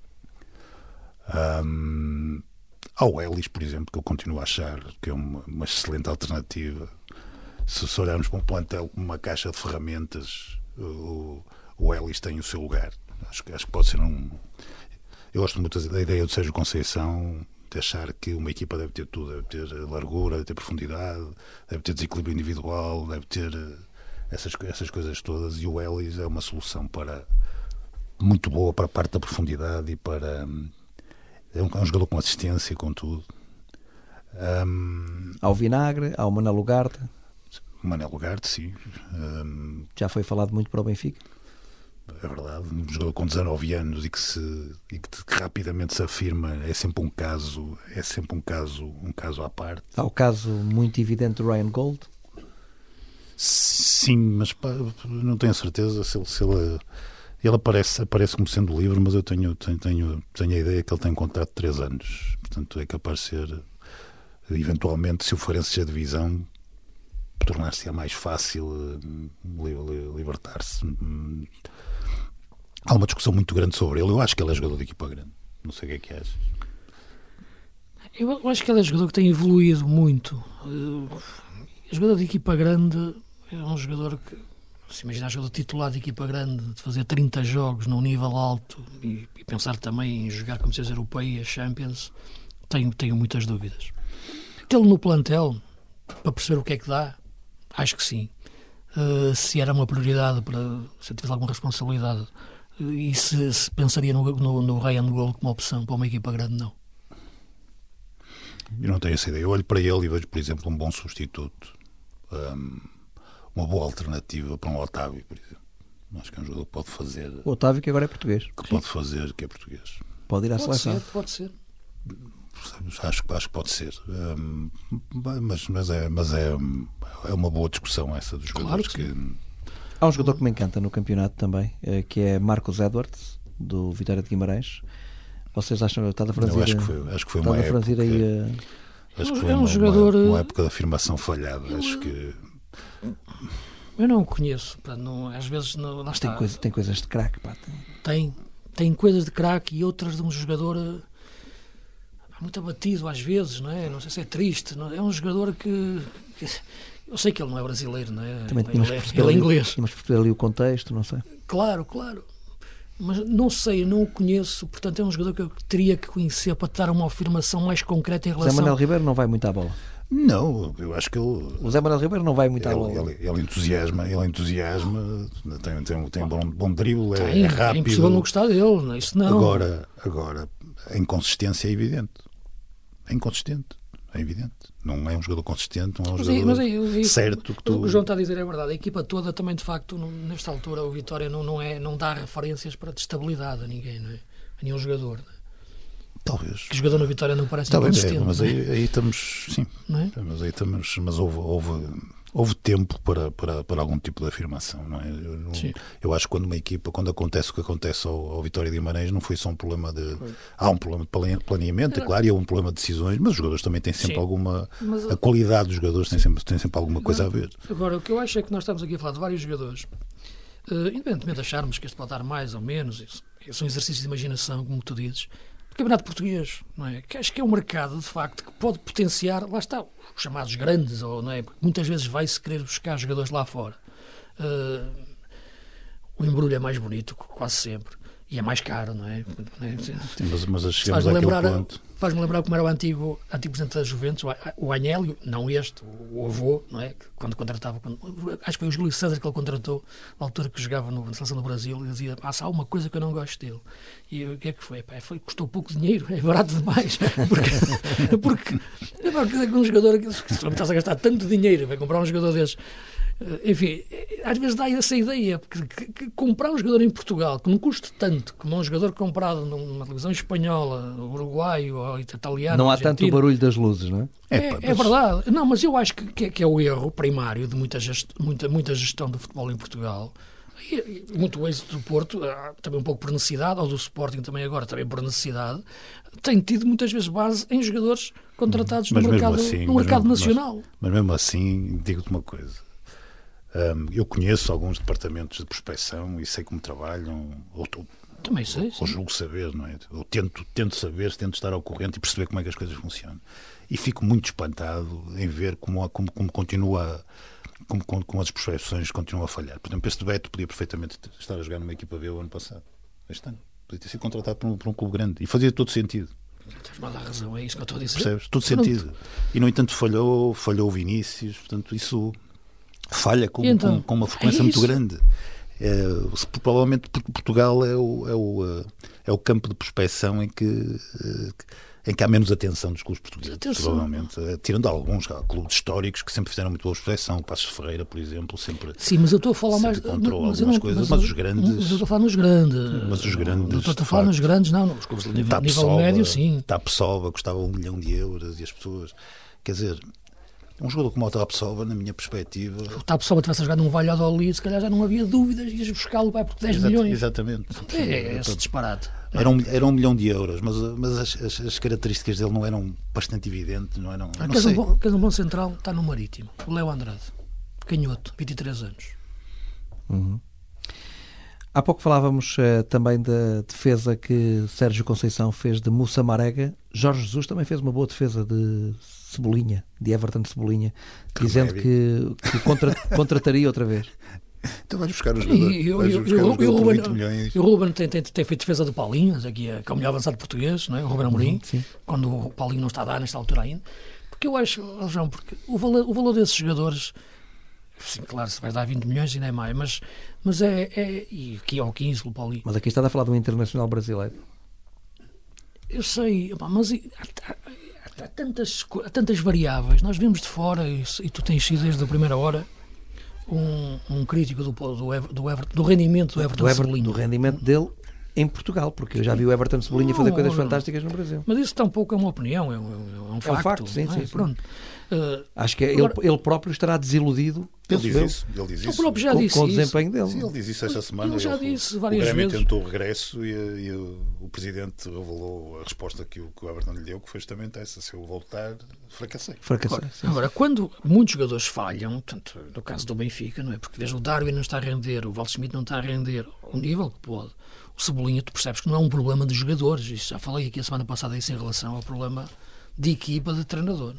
Um, ao Ellis, por exemplo, que eu continuo a achar que é uma, uma excelente alternativa. Se, se olharmos para um plantel como uma caixa de ferramentas, o, o Ellis tem o seu lugar. Acho, acho que pode ser um... Eu gosto muito da ideia do Sérgio Conceição, de achar que uma equipa deve ter tudo, deve ter largura, deve ter profundidade, deve ter desequilíbrio individual, deve ter essas, essas coisas todas, e o Ellis é uma solução para muito boa para a parte da profundidade e para... É um, é um jogador com assistência, com tudo. Um, há o Vinagre, há o Manel Ugarte. O Manel Ugarte, sim. Um, Já foi falado muito para o Benfica. É verdade, um jogador com dezanove anos e que, se, e que, que rapidamente se afirma, é sempre um caso, é sempre um caso, um caso à parte. Há o caso muito evidente do Ryan Gold. Sim, mas pá, não tenho a certeza se ele, se ele, ele aparece, aparece como sendo livre, mas eu tenho, tenho, tenho, tenho a ideia que ele tem um contrato de três anos, portanto é capaz de ser, eventualmente, se o Farense a divisão, tornar-se mais fácil libertar-se. Há uma discussão muito grande sobre ele. Eu acho que ele é jogador de equipa grande. Não sei o que é que achas. Eu acho que ele é jogador que tem evoluído muito. Uh, jogador de equipa grande é um jogador que, se imaginar jogador titular de equipa grande, de fazer trinta jogos num nível alto e, e pensar também em jogar competições europeias, Champions, tenho, tenho muitas dúvidas. Tê-lo no plantel, para perceber o que é que dá, acho que sim. Uh, se era uma prioridade, para, se eu tivesse alguma responsabilidade, uh, e se, se pensaria no, no, no Ryan Gold como opção para uma equipa grande, não. Eu não tenho essa ideia. Eu olho para ele e vejo, por exemplo, um bom substituto, um, uma boa alternativa para um Otávio, por exemplo. Acho que é um jogador que pode fazer. O Otávio, que agora é português. Que pode fazer, que é português. Pode ir à pode seleção. Ser, pode ser. Acho, acho que pode ser. Um, mas mas, é, mas é, é uma boa discussão essa dos jogadores. Claro que, que... Há um jogador que me encanta no campeonato também, que é Marcos Edwards, do Vitória de Guimarães. Vocês acham que está a franzir? Eu acho que foi, acho que foi uma época. Aí, acho que foi é um uma, jogador. Uma, uma época de afirmação falhada. Eu, acho que. Eu não o conheço. Pá, não, às vezes não, lá está. Tem, coisa, tem coisas de craque. Pá. Tem. Tem coisas de craque e outras de um jogador muito abatido às vezes, não é? Não sei se é triste. Não é? É um jogador que, que. Eu sei que ele não é brasileiro, não é? Também ele, é, ele é ali, inglês. Tínhamos perceber ali o contexto, não sei. Claro, claro. Mas não sei, não o conheço. Portanto, é um jogador que eu teria que conhecer para dar uma afirmação mais concreta em relação... Zé Manuel Ribeiro não vai muito à bola. Não, eu acho que ele... O Zé Manuel Ribeiro não vai muito à ele, bola. Ele, ele entusiasma, ele entusiasma, tem, tem, tem bom, bom drible, é, tem, é rápido. É impossível não gostar dele, isso não. Agora, agora, a inconsistência é evidente. É inconsistente, é evidente. Não é um jogador consistente, não é um mas jogador aí, mas aí, aí, certo. Que tu... O que o João está a dizer é verdade. A equipa toda também, de facto, não, nesta altura, o Vitória não, não, é, não dá referências para de estabilidade a ninguém, não é? A nenhum jogador. Não é? Talvez. Que o jogador no Vitória não parece Talvez inconsistente. É, mas não é? aí, aí estamos, sim. Não é? Mas aí estamos, mas houve, houve, houve tempo para, para, para algum tipo de afirmação, não é? Eu, não, eu acho que quando uma equipa, quando acontece o que acontece ao, ao Vitória de Guimarães, não foi só um problema de... Foi. Há um problema de planeamento, é claro, e há um problema de decisões, mas os jogadores também têm sempre sim. alguma... Mas, a qualidade dos jogadores tem sempre, tem sempre alguma coisa a ver. Agora, o que eu acho é que nós estamos aqui a falar de vários jogadores, uh, independentemente de acharmos que este pode dar mais ou menos, isso, isso são exercícios de imaginação, como tu dizes, do Campeonato Português, não é? Que acho que é um mercado, de facto, que pode potenciar, lá está, os chamados grandes, ou, não é? Porque muitas vezes vai-se querer buscar jogadores lá fora. Uh, o embrulho é mais bonito, quase sempre. E é mais caro, não é? Sim, mas, mas chegamos àquele lembrar, ponto. Faz-me lembrar como era o antigo, antigo presidente da Juventus, o Agnelli, não este, o avô, não é? Quando contratava, quando, acho que foi o Júlio César que ele contratou, na altura que jogava no, na seleção do Brasil, e dizia, ah, há uma coisa que eu não gosto dele. E o que é que foi? Pá, foi custou pouco dinheiro, é barato demais. Porque, porque, porque um jogador, se não estás a gastar tanto dinheiro, vai comprar um jogador desses. Enfim, às vezes dá essa ideia que, que, que comprar um jogador em Portugal que não custe tanto como um jogador comprado numa televisão espanhola, uruguaio ou italiano, não há argentino, tanto barulho das luzes, não é? É, É, é, pá, é verdade. Não, mas eu acho que, que, é, que é o erro primário de muita, gest, muita, muita gestão do futebol em Portugal. E, e muito êxito do Porto, também um pouco por necessidade, ou do Sporting também agora, também por necessidade, tem tido muitas vezes base em jogadores contratados mas no mercado, assim, no mercado mesmo, nacional. Mas, mas mesmo assim, digo-te uma coisa. Um, eu conheço alguns departamentos de prospecção e sei como trabalham, ou, ou, Também sei, ou julgo saber, não é? Eu tento, tento saber, tento estar ao corrente e perceber como é que as coisas funcionam. E fico muito espantado em ver como, como, como continua, como, como as prospecções continuam a falhar. Por exemplo, este Beto podia perfeitamente estar a jogar numa equipa B o ano passado, este ano. Podia ter sido contratado por um, por um clube grande e fazia todo sentido. Tens mal a razão, é isso que eu estou a dizer. Percebes? Todo sentido. E, no entanto, falhou, falhou o Vinícius, portanto, isso falha com, então, com, com uma frequência é muito grande. É, provavelmente Portugal é o, é, o, é o campo de prospecção em que, em que há menos atenção dos clubes portugueses, atenção. Provavelmente. Tirando alguns há clubes históricos que sempre fizeram muito boa prospecção, o Passos de Ferreira, por exemplo, sempre. Sim, mas eu estou a falar mais. Controlou mas algumas não, coisas, mas, mas os grandes. Mas eu estou a falar nos grandes. Mas os grandes. Não estou a falar nos grandes, não. Os clubes de nível, nível médio, sim. Tapsoba custava um milhão de euros e as pessoas. Quer dizer. Um jogador como o Tapsoba, na minha perspectiva... Se o Tapsoba tivesse jogado num Valladolid, se calhar já não havia dúvidas, ias buscá-lo vai por dez Exato, milhões. Exatamente. É, é esse disparate. Era um, era um milhão de euros, mas, mas as, as, as características dele não eram bastante evidentes. Não eram, Ah, não queres, sei. um bom, queres um bom central? Está no Marítimo. O Léo Andrade. Canhoto, vinte e três anos. Uhum. Há pouco falávamos uh, também da defesa que Sérgio Conceição fez de Moussa Marega. Jorge Jesus também fez uma boa defesa de Cebolinha, de Everton de Cebolinha, dizendo que, que contra, contrataria outra vez. Então vais buscar os jogadores. E o Ruben tem, tem, tem feito defesa do Paulinho, aqui é, que é o melhor avançado português, não é? O Ruben Amorim, uhum, quando o Paulinho não está a dar nesta altura ainda. Porque eu acho, João, porque o valor, o valor desses jogadores, sim, claro, se vais dar vinte milhões ainda é mais, mas, mas é, é. E aqui ao quinze pelo Paulinho. Mas aqui está a falar de um internacional brasileiro. Eu sei, mas há, há, há, tantas, há tantas variáveis. Nós vemos de fora, e, e tu tens sido desde a primeira hora um, um crítico do, do, do, Everton, do rendimento do Everton do de Cebolinha. Do rendimento dele em Portugal, porque eu já vi o Everton de Cebolinha fazer coisas fantásticas no Brasil. Mas isso tampouco é uma opinião, é um, é um facto. É um facto, sim, sim, é? sim. Pronto. Uh, Acho que agora, ele, ele próprio estará desiludido. Ele diz isso. Ele diz ele isso. próprio já com, disse com o isso. desempenho dele. Sim, ele diz isso esta semana. Ele já ele, disse várias o Grêmio vezes. tentou o regresso e, e o, o Presidente revelou a resposta que o, que o Everton lhe deu, que foi justamente essa: se eu voltar, fracassei. Fracassei. Agora, agora, quando muitos jogadores falham, tanto no caso do Benfica, não é? Porque desde o Darwin não está a render, o Waldschmidt não está a render o nível que pode. O Cebolinha, tu percebes que não é um problema de jogadores. Isso já falei aqui a semana passada isso em relação ao problema de equipa, de treinador.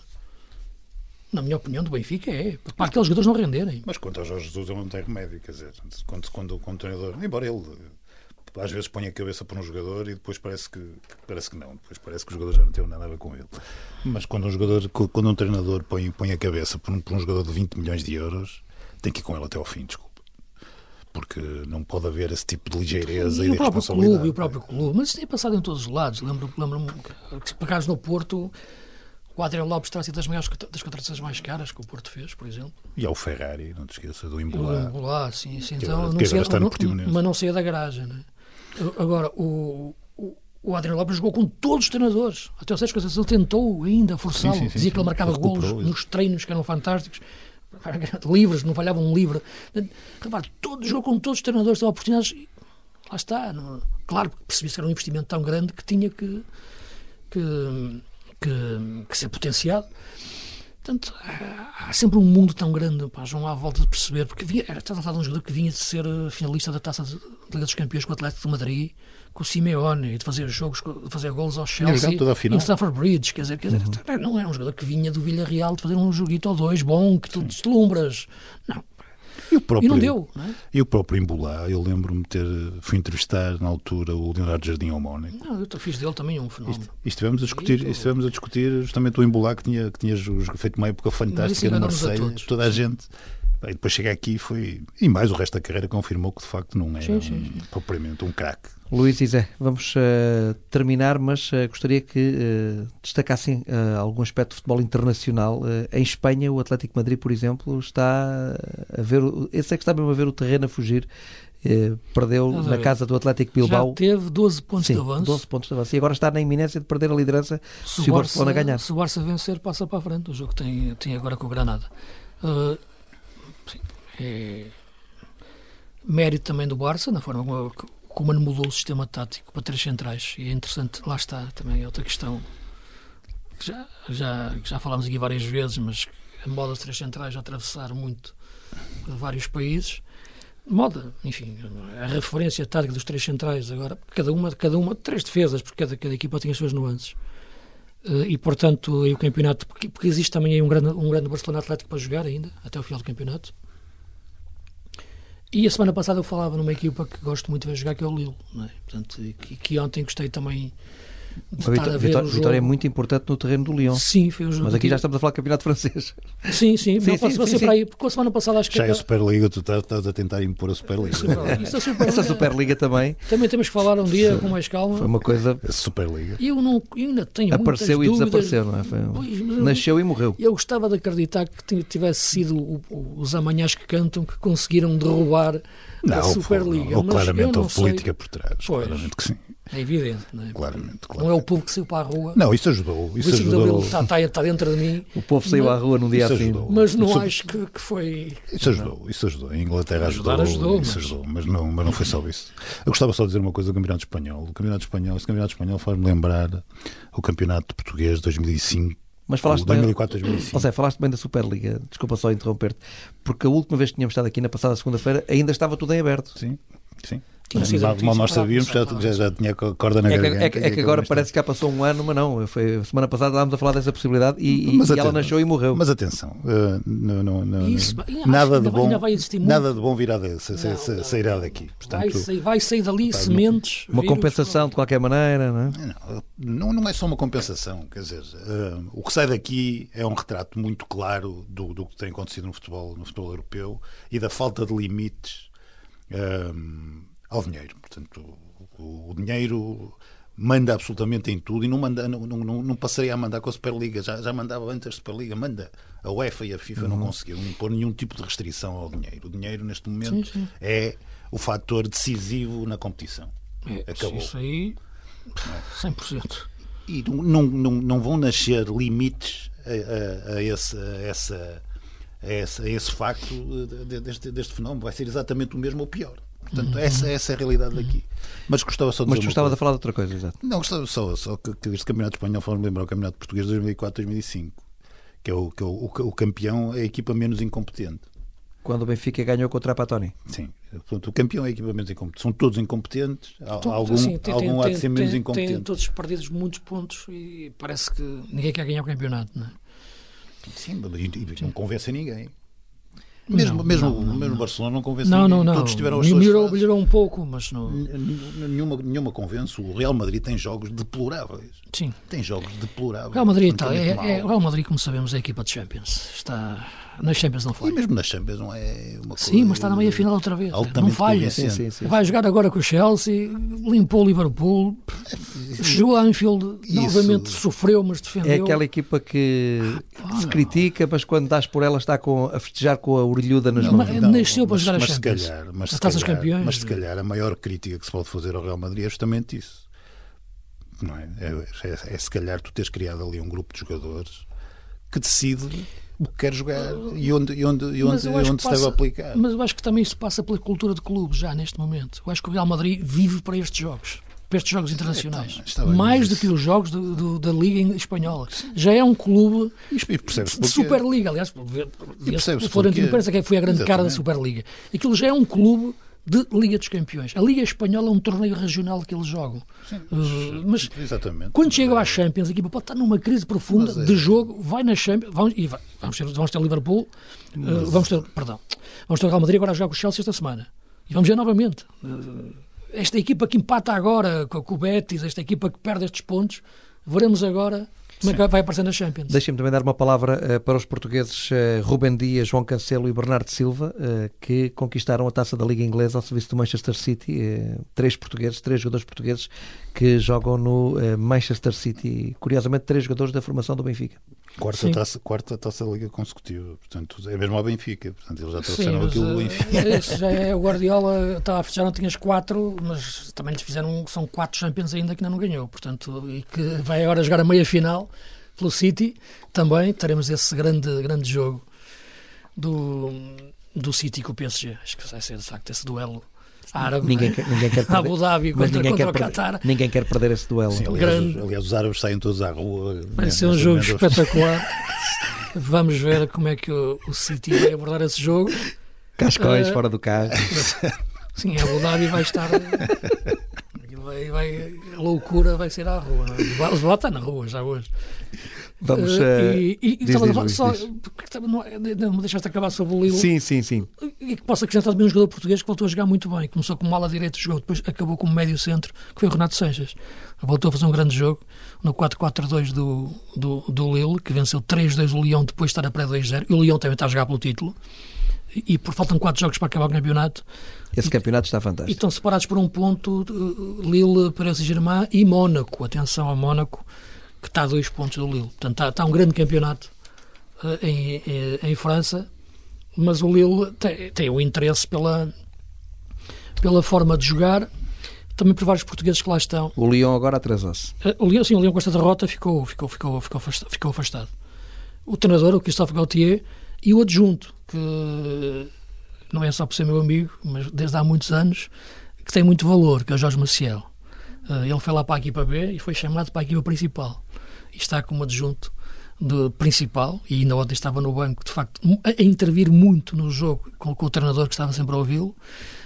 Na minha opinião, do Benfica é para aqueles jogadores não renderem. Mas quanto ao Jorge Jesus, ele não tem remédio. Quer dizer, quando, quando, quando o treinador, embora ele às vezes põe a cabeça para um jogador e depois parece que, parece que não, depois parece que o jogador já não tem nada a ver com ele. Mas quando um jogador, quando um treinador põe, põe a cabeça por um, por um jogador de vinte milhões de euros, tem que ir com ele até ao fim, desculpa. Porque não pode haver esse tipo de ligeireza e, e de o próprio responsabilidade. clube, e o próprio clube. Mas isso tem passado em todos os lados. Lembro-me lembro que, por acaso, no Porto, o Adriano Lopes terá sido das, maiores, das contratações mais caras que o Porto fez, por exemplo. E ao Ferrari, não te esqueças do O Imbolá. Imbolá, sim, sim. Que Então, agora- não que sei, agora está no não- Portimonense. mas não saía da garagem. Né? Agora, o, o, o Adriano Lopes jogou com todos os treinadores. Até o Sérgio Conceição tentou ainda forçá-lo. Sim, sim, sim, Dizia que sim. ele marcava Ele golos recuperou isso. nos treinos que eram fantásticos. Livres, não falhava um livre. Repare, todo, jogou com todos os treinadores, teve oportunidades. Lá está. Não, claro, percebi-se que era um investimento tão grande que tinha que, que, que, que ser potenciado. Portanto, há sempre um mundo tão grande, pá, João, à volta de perceber, porque vinha, era, estás a falar de um jogador que vinha de ser finalista da Taça de Liga dos Campeões com o Atlético de Madrid, com o Simeone, e de fazer jogos, de fazer golos ao Chelsea, toda a final. em Stamford Bridge, quer dizer, quer dizer uhum. não é um jogador que vinha do Villarreal de fazer um joguito ou dois bom, que tu deslumbras. Não. E, o próprio, e não deu, não é? E o próprio Embolá, eu lembro-me de ter, fui entrevistar na altura o Leonardo Jardim ao Mónaco. Não, eu fiz dele também um fenómeno. E, e estivemos a discutir, e estivemos a discutir justamente o Embolá que tinha, que tinha feito uma época fantástica no Marseille, toda a gente. E depois chega aqui foi e mais o resto da carreira confirmou que de facto não era sim, sim, sim. Um, propriamente um craque. Luís e Zé, vamos uh, terminar, mas uh, gostaria que uh, destacassem uh, algum aspecto de futebol internacional. Uh, em Espanha, o Atlético de Madrid, por exemplo, está a ver, esse é que está mesmo a ver o terreno a fugir. Uh, perdeu Nada na casa do Atlético Bilbao. Já teve doze pontos sim, de avanço. doze pontos de avanço. E agora está na iminência de perder a liderança se, se o Barcelona ganhar. Se o Barça vencer, passa para a frente. O jogo tem, tem agora com o Granada. Uh, sim, é mérito também do Barça, na forma como, como mudou o sistema tático para três centrais. E é interessante, lá está também outra questão que já, já, já falámos aqui várias vezes, mas a moda dos três centrais já atravessaram muito vários países. Moda, enfim, a referência tática dos três centrais agora, cada uma, cada uma três defesas, porque cada, cada equipa tem as suas nuances. E, portanto, aí o campeonato, porque, porque existe também aí um grande, um grande Barcelona Atlético para jogar ainda, até o final do campeonato. E a semana passada eu falava numa equipa que gosto muito de ver jogar, que é o Lille, não é? Portanto, que, que ontem gostei também de a estar a ver vitória, o jogo. Vitória é muito importante no terreno do Lyon. Sim, foi o jogo. Mas aqui já estamos a falar do campeonato francês. Sim, sim, sim, não sim, posso sim, ser sim. para aí, porque a semana passada acho que... Já é a Superliga, tu estás, estás a tentar impor a Superliga. Isso, a Superliga. Essa Superliga também. Também temos que falar um dia com mais calma. Foi uma coisa... A Superliga. Eu, não, eu ainda tenho Apareceu muitas e dúvidas. desapareceu, não é? Foi... Pois, Nasceu e morreu. Eu gostava de acreditar que tivesse sido o, o, os amanhãs que cantam que conseguiram derrubar não, a Superliga. Ou, ou claramente houve sei... política por trás. Pois, claramente que sim. É evidente, não é? Claramente, claramente. Não é o povo que saiu para a rua. Não, isso ajudou. Isso o ajudou. Está, está, está dentro de mim. O povo saiu mas, à rua num dia assim. Ajudou. Mas não isso, acho que, que foi... Isso ajudou, não. isso ajudou. A Inglaterra ajudou, ajudou, isso mas... ajudou mas, não, mas não foi só isso. Eu gostava só de dizer uma coisa do Campeonato Espanhol. O Campeonato Espanhol, esse Campeonato Espanhol faz-me lembrar o Campeonato Português de dois mil e cinco. Mas falaste dois mil e quatro, dois mil e cinco. Ou seja, falaste bem da Superliga. Desculpa só interromper-te. Porque a última vez que tínhamos estado aqui na passada segunda-feira ainda estava tudo em aberto. Sim, sim. Mal, mal nós sabíamos que já, já, já tinha corda na é garganta. Que, é, que, é que agora parece que já passou um ano, mas não. Foi, semana passada estávamos a falar dessa possibilidade e, e ela nasceu e morreu. Mas atenção, uh, não, não, não, Isso, nada, de bom, muito... nada de bom virá de, se, se, se, sairá daqui. Portanto, vai, sair, vai sair dali pá, sementes. Uma vírus, compensação de qualquer maneira, não é? Não, não é só uma compensação. Quer dizer, uh, o que sai daqui é um retrato muito claro do, do que tem acontecido no futebol, no futebol europeu e da falta de limites. Uh, ao dinheiro, portanto o, o dinheiro manda absolutamente em tudo e não, manda, não, não, não passaria a mandar com a Superliga, já, já mandava antes da Superliga, manda. A UEFA e a FIFA uhum. não conseguiram impor nenhum tipo de restrição ao dinheiro. O dinheiro neste momento sim, sim. é o fator decisivo na competição. É, acabou. Isso aí cem por cento. E não, não, não vão nascer limites a, a, a, esse, a, essa, a, esse, a esse facto deste, deste fenómeno, vai ser exatamente o mesmo ou pior. Portanto, essa, essa é a realidade daqui. Mas gostava só de Mas dizer tu estavas a falar de outra coisa, exato. Não, gostava só, só que, que este Campeonato Espanhol faz-me lembrar o Campeonato Português de dois mil e quatro, dois mil e cinco, que é o, que é o, o, o campeão é a equipa menos incompetente. Quando o Benfica ganhou contra a Patoni. Sim. Portanto, o campeão é a equipa menos incompetente. São todos incompetentes. Todo, algum assim, tem, algum tem, há de ser menos tem, incompetente. Têm todos perdidos muitos pontos e parece que ninguém quer ganhar o campeonato, não é? Sim, e não convence a ninguém. Mesmo, não, mesmo, não, não, mesmo não. Barcelona não convence não, ninguém. não, não. Todos tiveram as melhorou, suas melhorou um pouco, mas não. Nenhuma, nenhuma convence. O Real Madrid tem jogos deploráveis. Sim. Tem jogos deploráveis. O Real Madrid, tá, é, é, o Real Madrid, como sabemos, é a equipa de Champions. Está nas Champions não falha. E mesmo nas Champions não é uma coisa. Sim, mas está na meia final outra vez. Não falha. Sim, sim, sim. Vai jogar agora com o Chelsea, limpou o Liverpool, chegou a Anfield, Isso. novamente sofreu, mas defendeu. É aquela equipa que ah, se critica, mas quando dás por ela está com, a festejar com a orelhuda nas mãos. Não, nasceu para mas, jogar mas a Champions. Se calhar, mas, se calhar, campeões, mas se calhar a maior crítica que se pode fazer ao Real Madrid é justamente isso. Não é? É, é, é se calhar tu teres criado ali um grupo de jogadores que decide o que quer jogar e onde, e onde, e onde, onde se deve aplicar. Mas eu acho que também isso passa pela cultura de clube já neste momento. Eu acho que o Real Madrid vive para estes jogos, para estes jogos internacionais, é, então, mais do que os jogos do, do, da Liga Espanhola. Já é um clube de Superliga, aliás, se for dentro de imprensa, que foi a grande Exatamente. cara da Superliga. Aquilo já é um clube de Liga dos Campeões. A Liga Espanhola é um torneio regional que eles jogam. Sim, uh, mas exatamente. Quando chegam à Champions, a equipa pode estar numa crise profunda é... de jogo, vai na Champions, vamos, e vai, vamos, ter, vamos ter Liverpool, mas... uh, vamos ter, perdão, vamos ter o Real Madrid agora a jogar com o Chelsea esta semana. E vamos ver novamente. Uh, esta equipa que empata agora com, com o Betis, esta equipa que perde estes pontos, veremos agora como é que vai aparecer na Champions. Deixem-me também dar uma palavra uh, para os portugueses uh, Rubem Dias, João Cancelo e Bernardo Silva, uh, que conquistaram a taça da Liga Inglesa ao serviço do Manchester City. Uh, três portugueses, três jogadores portugueses que jogam no uh, Manchester City. Curiosamente, três jogadores da formação do Benfica. Quarta taça, quarta taça da Liga consecutiva, portanto é mesmo ao Benfica, portanto eles já trouxeram Sim, aquilo do Benfica. Esse já é o Guardiola, estava a fechar, não tinhas quatro, mas também lhes fizeram, são quatro Champions ainda que ainda não ganhou, portanto, e que vai agora jogar a meia final pelo City, também teremos esse grande, grande jogo do, do City com o P S G, acho que vai ser de facto esse duelo árabe, ninguém quer, ninguém quer perder, Abu Dhabi contra, ninguém contra quer o Qatar. Ninguém quer perder esse duelo. Sim, aliás, Grande... aliás, os árabes saem todos à rua. Vai ser um jogo espetacular. Vamos ver como é que o, o City vai abordar esse jogo. Cascóis uh, fora do carro. Sim, Abu Dhabi vai estar... Vai, vai, a loucura vai ser à rua. O Bola está na rua já hoje. Vamos, uh, e, e, diz, e diz, só, diz. Porque, não, não me deixaste acabar sobre o Lille. Sim, sim, sim. E que posso acrescentar também um jogador português que voltou a jogar muito bem. Começou como ala direito, jogou, depois acabou como médio centro, que foi o Renato Sanches. Voltou a fazer um grande jogo no quatro quatro dois do, do, do Lille, que venceu três dois o Lyon depois de estar a pré dois zero. E o Lyon também está a jogar pelo título. E, e por faltam quatro jogos para acabar o campeonato. Esse e, campeonato está fantástico. E estão separados por um ponto Lille, Paris Saint-Germain e Mónaco. Atenção a Mónaco, que está a dois pontos do Lille. Portanto, está, está um grande campeonato uh, em, em, em França, mas o Lille tem, tem o interesse pela, pela forma de jogar, também por vários portugueses que lá estão. O Lyon agora atrasou-se. Uh, o Lyon, sim, o Lyon com esta derrota ficou, ficou, ficou, ficou, afastado, ficou afastado. O treinador, o Christophe Galtier, e o adjunto, que não é só por ser meu amigo, mas desde há muitos anos, que tem muito valor, que é o Jorge Maciel. Ele foi lá para a equipa B e foi chamado para a equipa principal. E está como adjunto de principal, e ainda ontem estava no banco, de facto, a intervir muito no jogo com, com o treinador que estava sempre a ouvi-lo.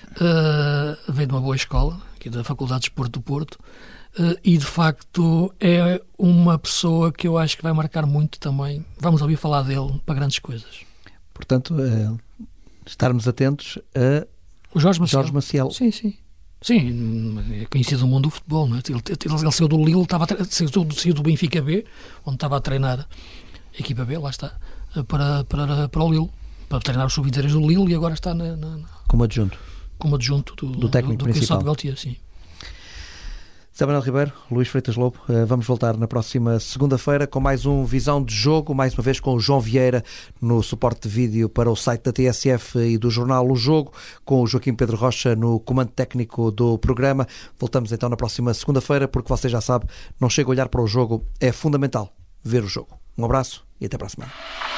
Uh, veio de uma boa escola, aqui da Faculdade de Desporto do Porto, uh, e de facto é uma pessoa que eu acho que vai marcar muito também. Vamos ouvir falar dele para grandes coisas. Portanto, uh, estarmos atentos a o Jorge Maciel. Jorge Maciel. Sim, sim. Sim, é conhecido no mundo do futebol, não é? Ele, ele, ele saiu do Lille, estava a, saiu, saiu do Benfica B, onde estava a treinar a equipa B, lá está, para, para, para o Lille, para treinar os sub vinte e três do Lille, e agora está na, na, como adjunto. Como adjunto do, do técnico do, do principal. Galtier, sim. Zé Manuel Ribeiro, Luís Freitas Lobo, vamos voltar na próxima segunda-feira com mais um Visão de Jogo, mais uma vez com o João Vieira no suporte de vídeo para o site da T S F e do jornal O Jogo, com o Joaquim Pedro Rocha no comando técnico do programa. Voltamos então na próxima segunda-feira, porque você já sabe, não chega a olhar para o jogo, é fundamental ver o jogo. Um abraço e até para a semana.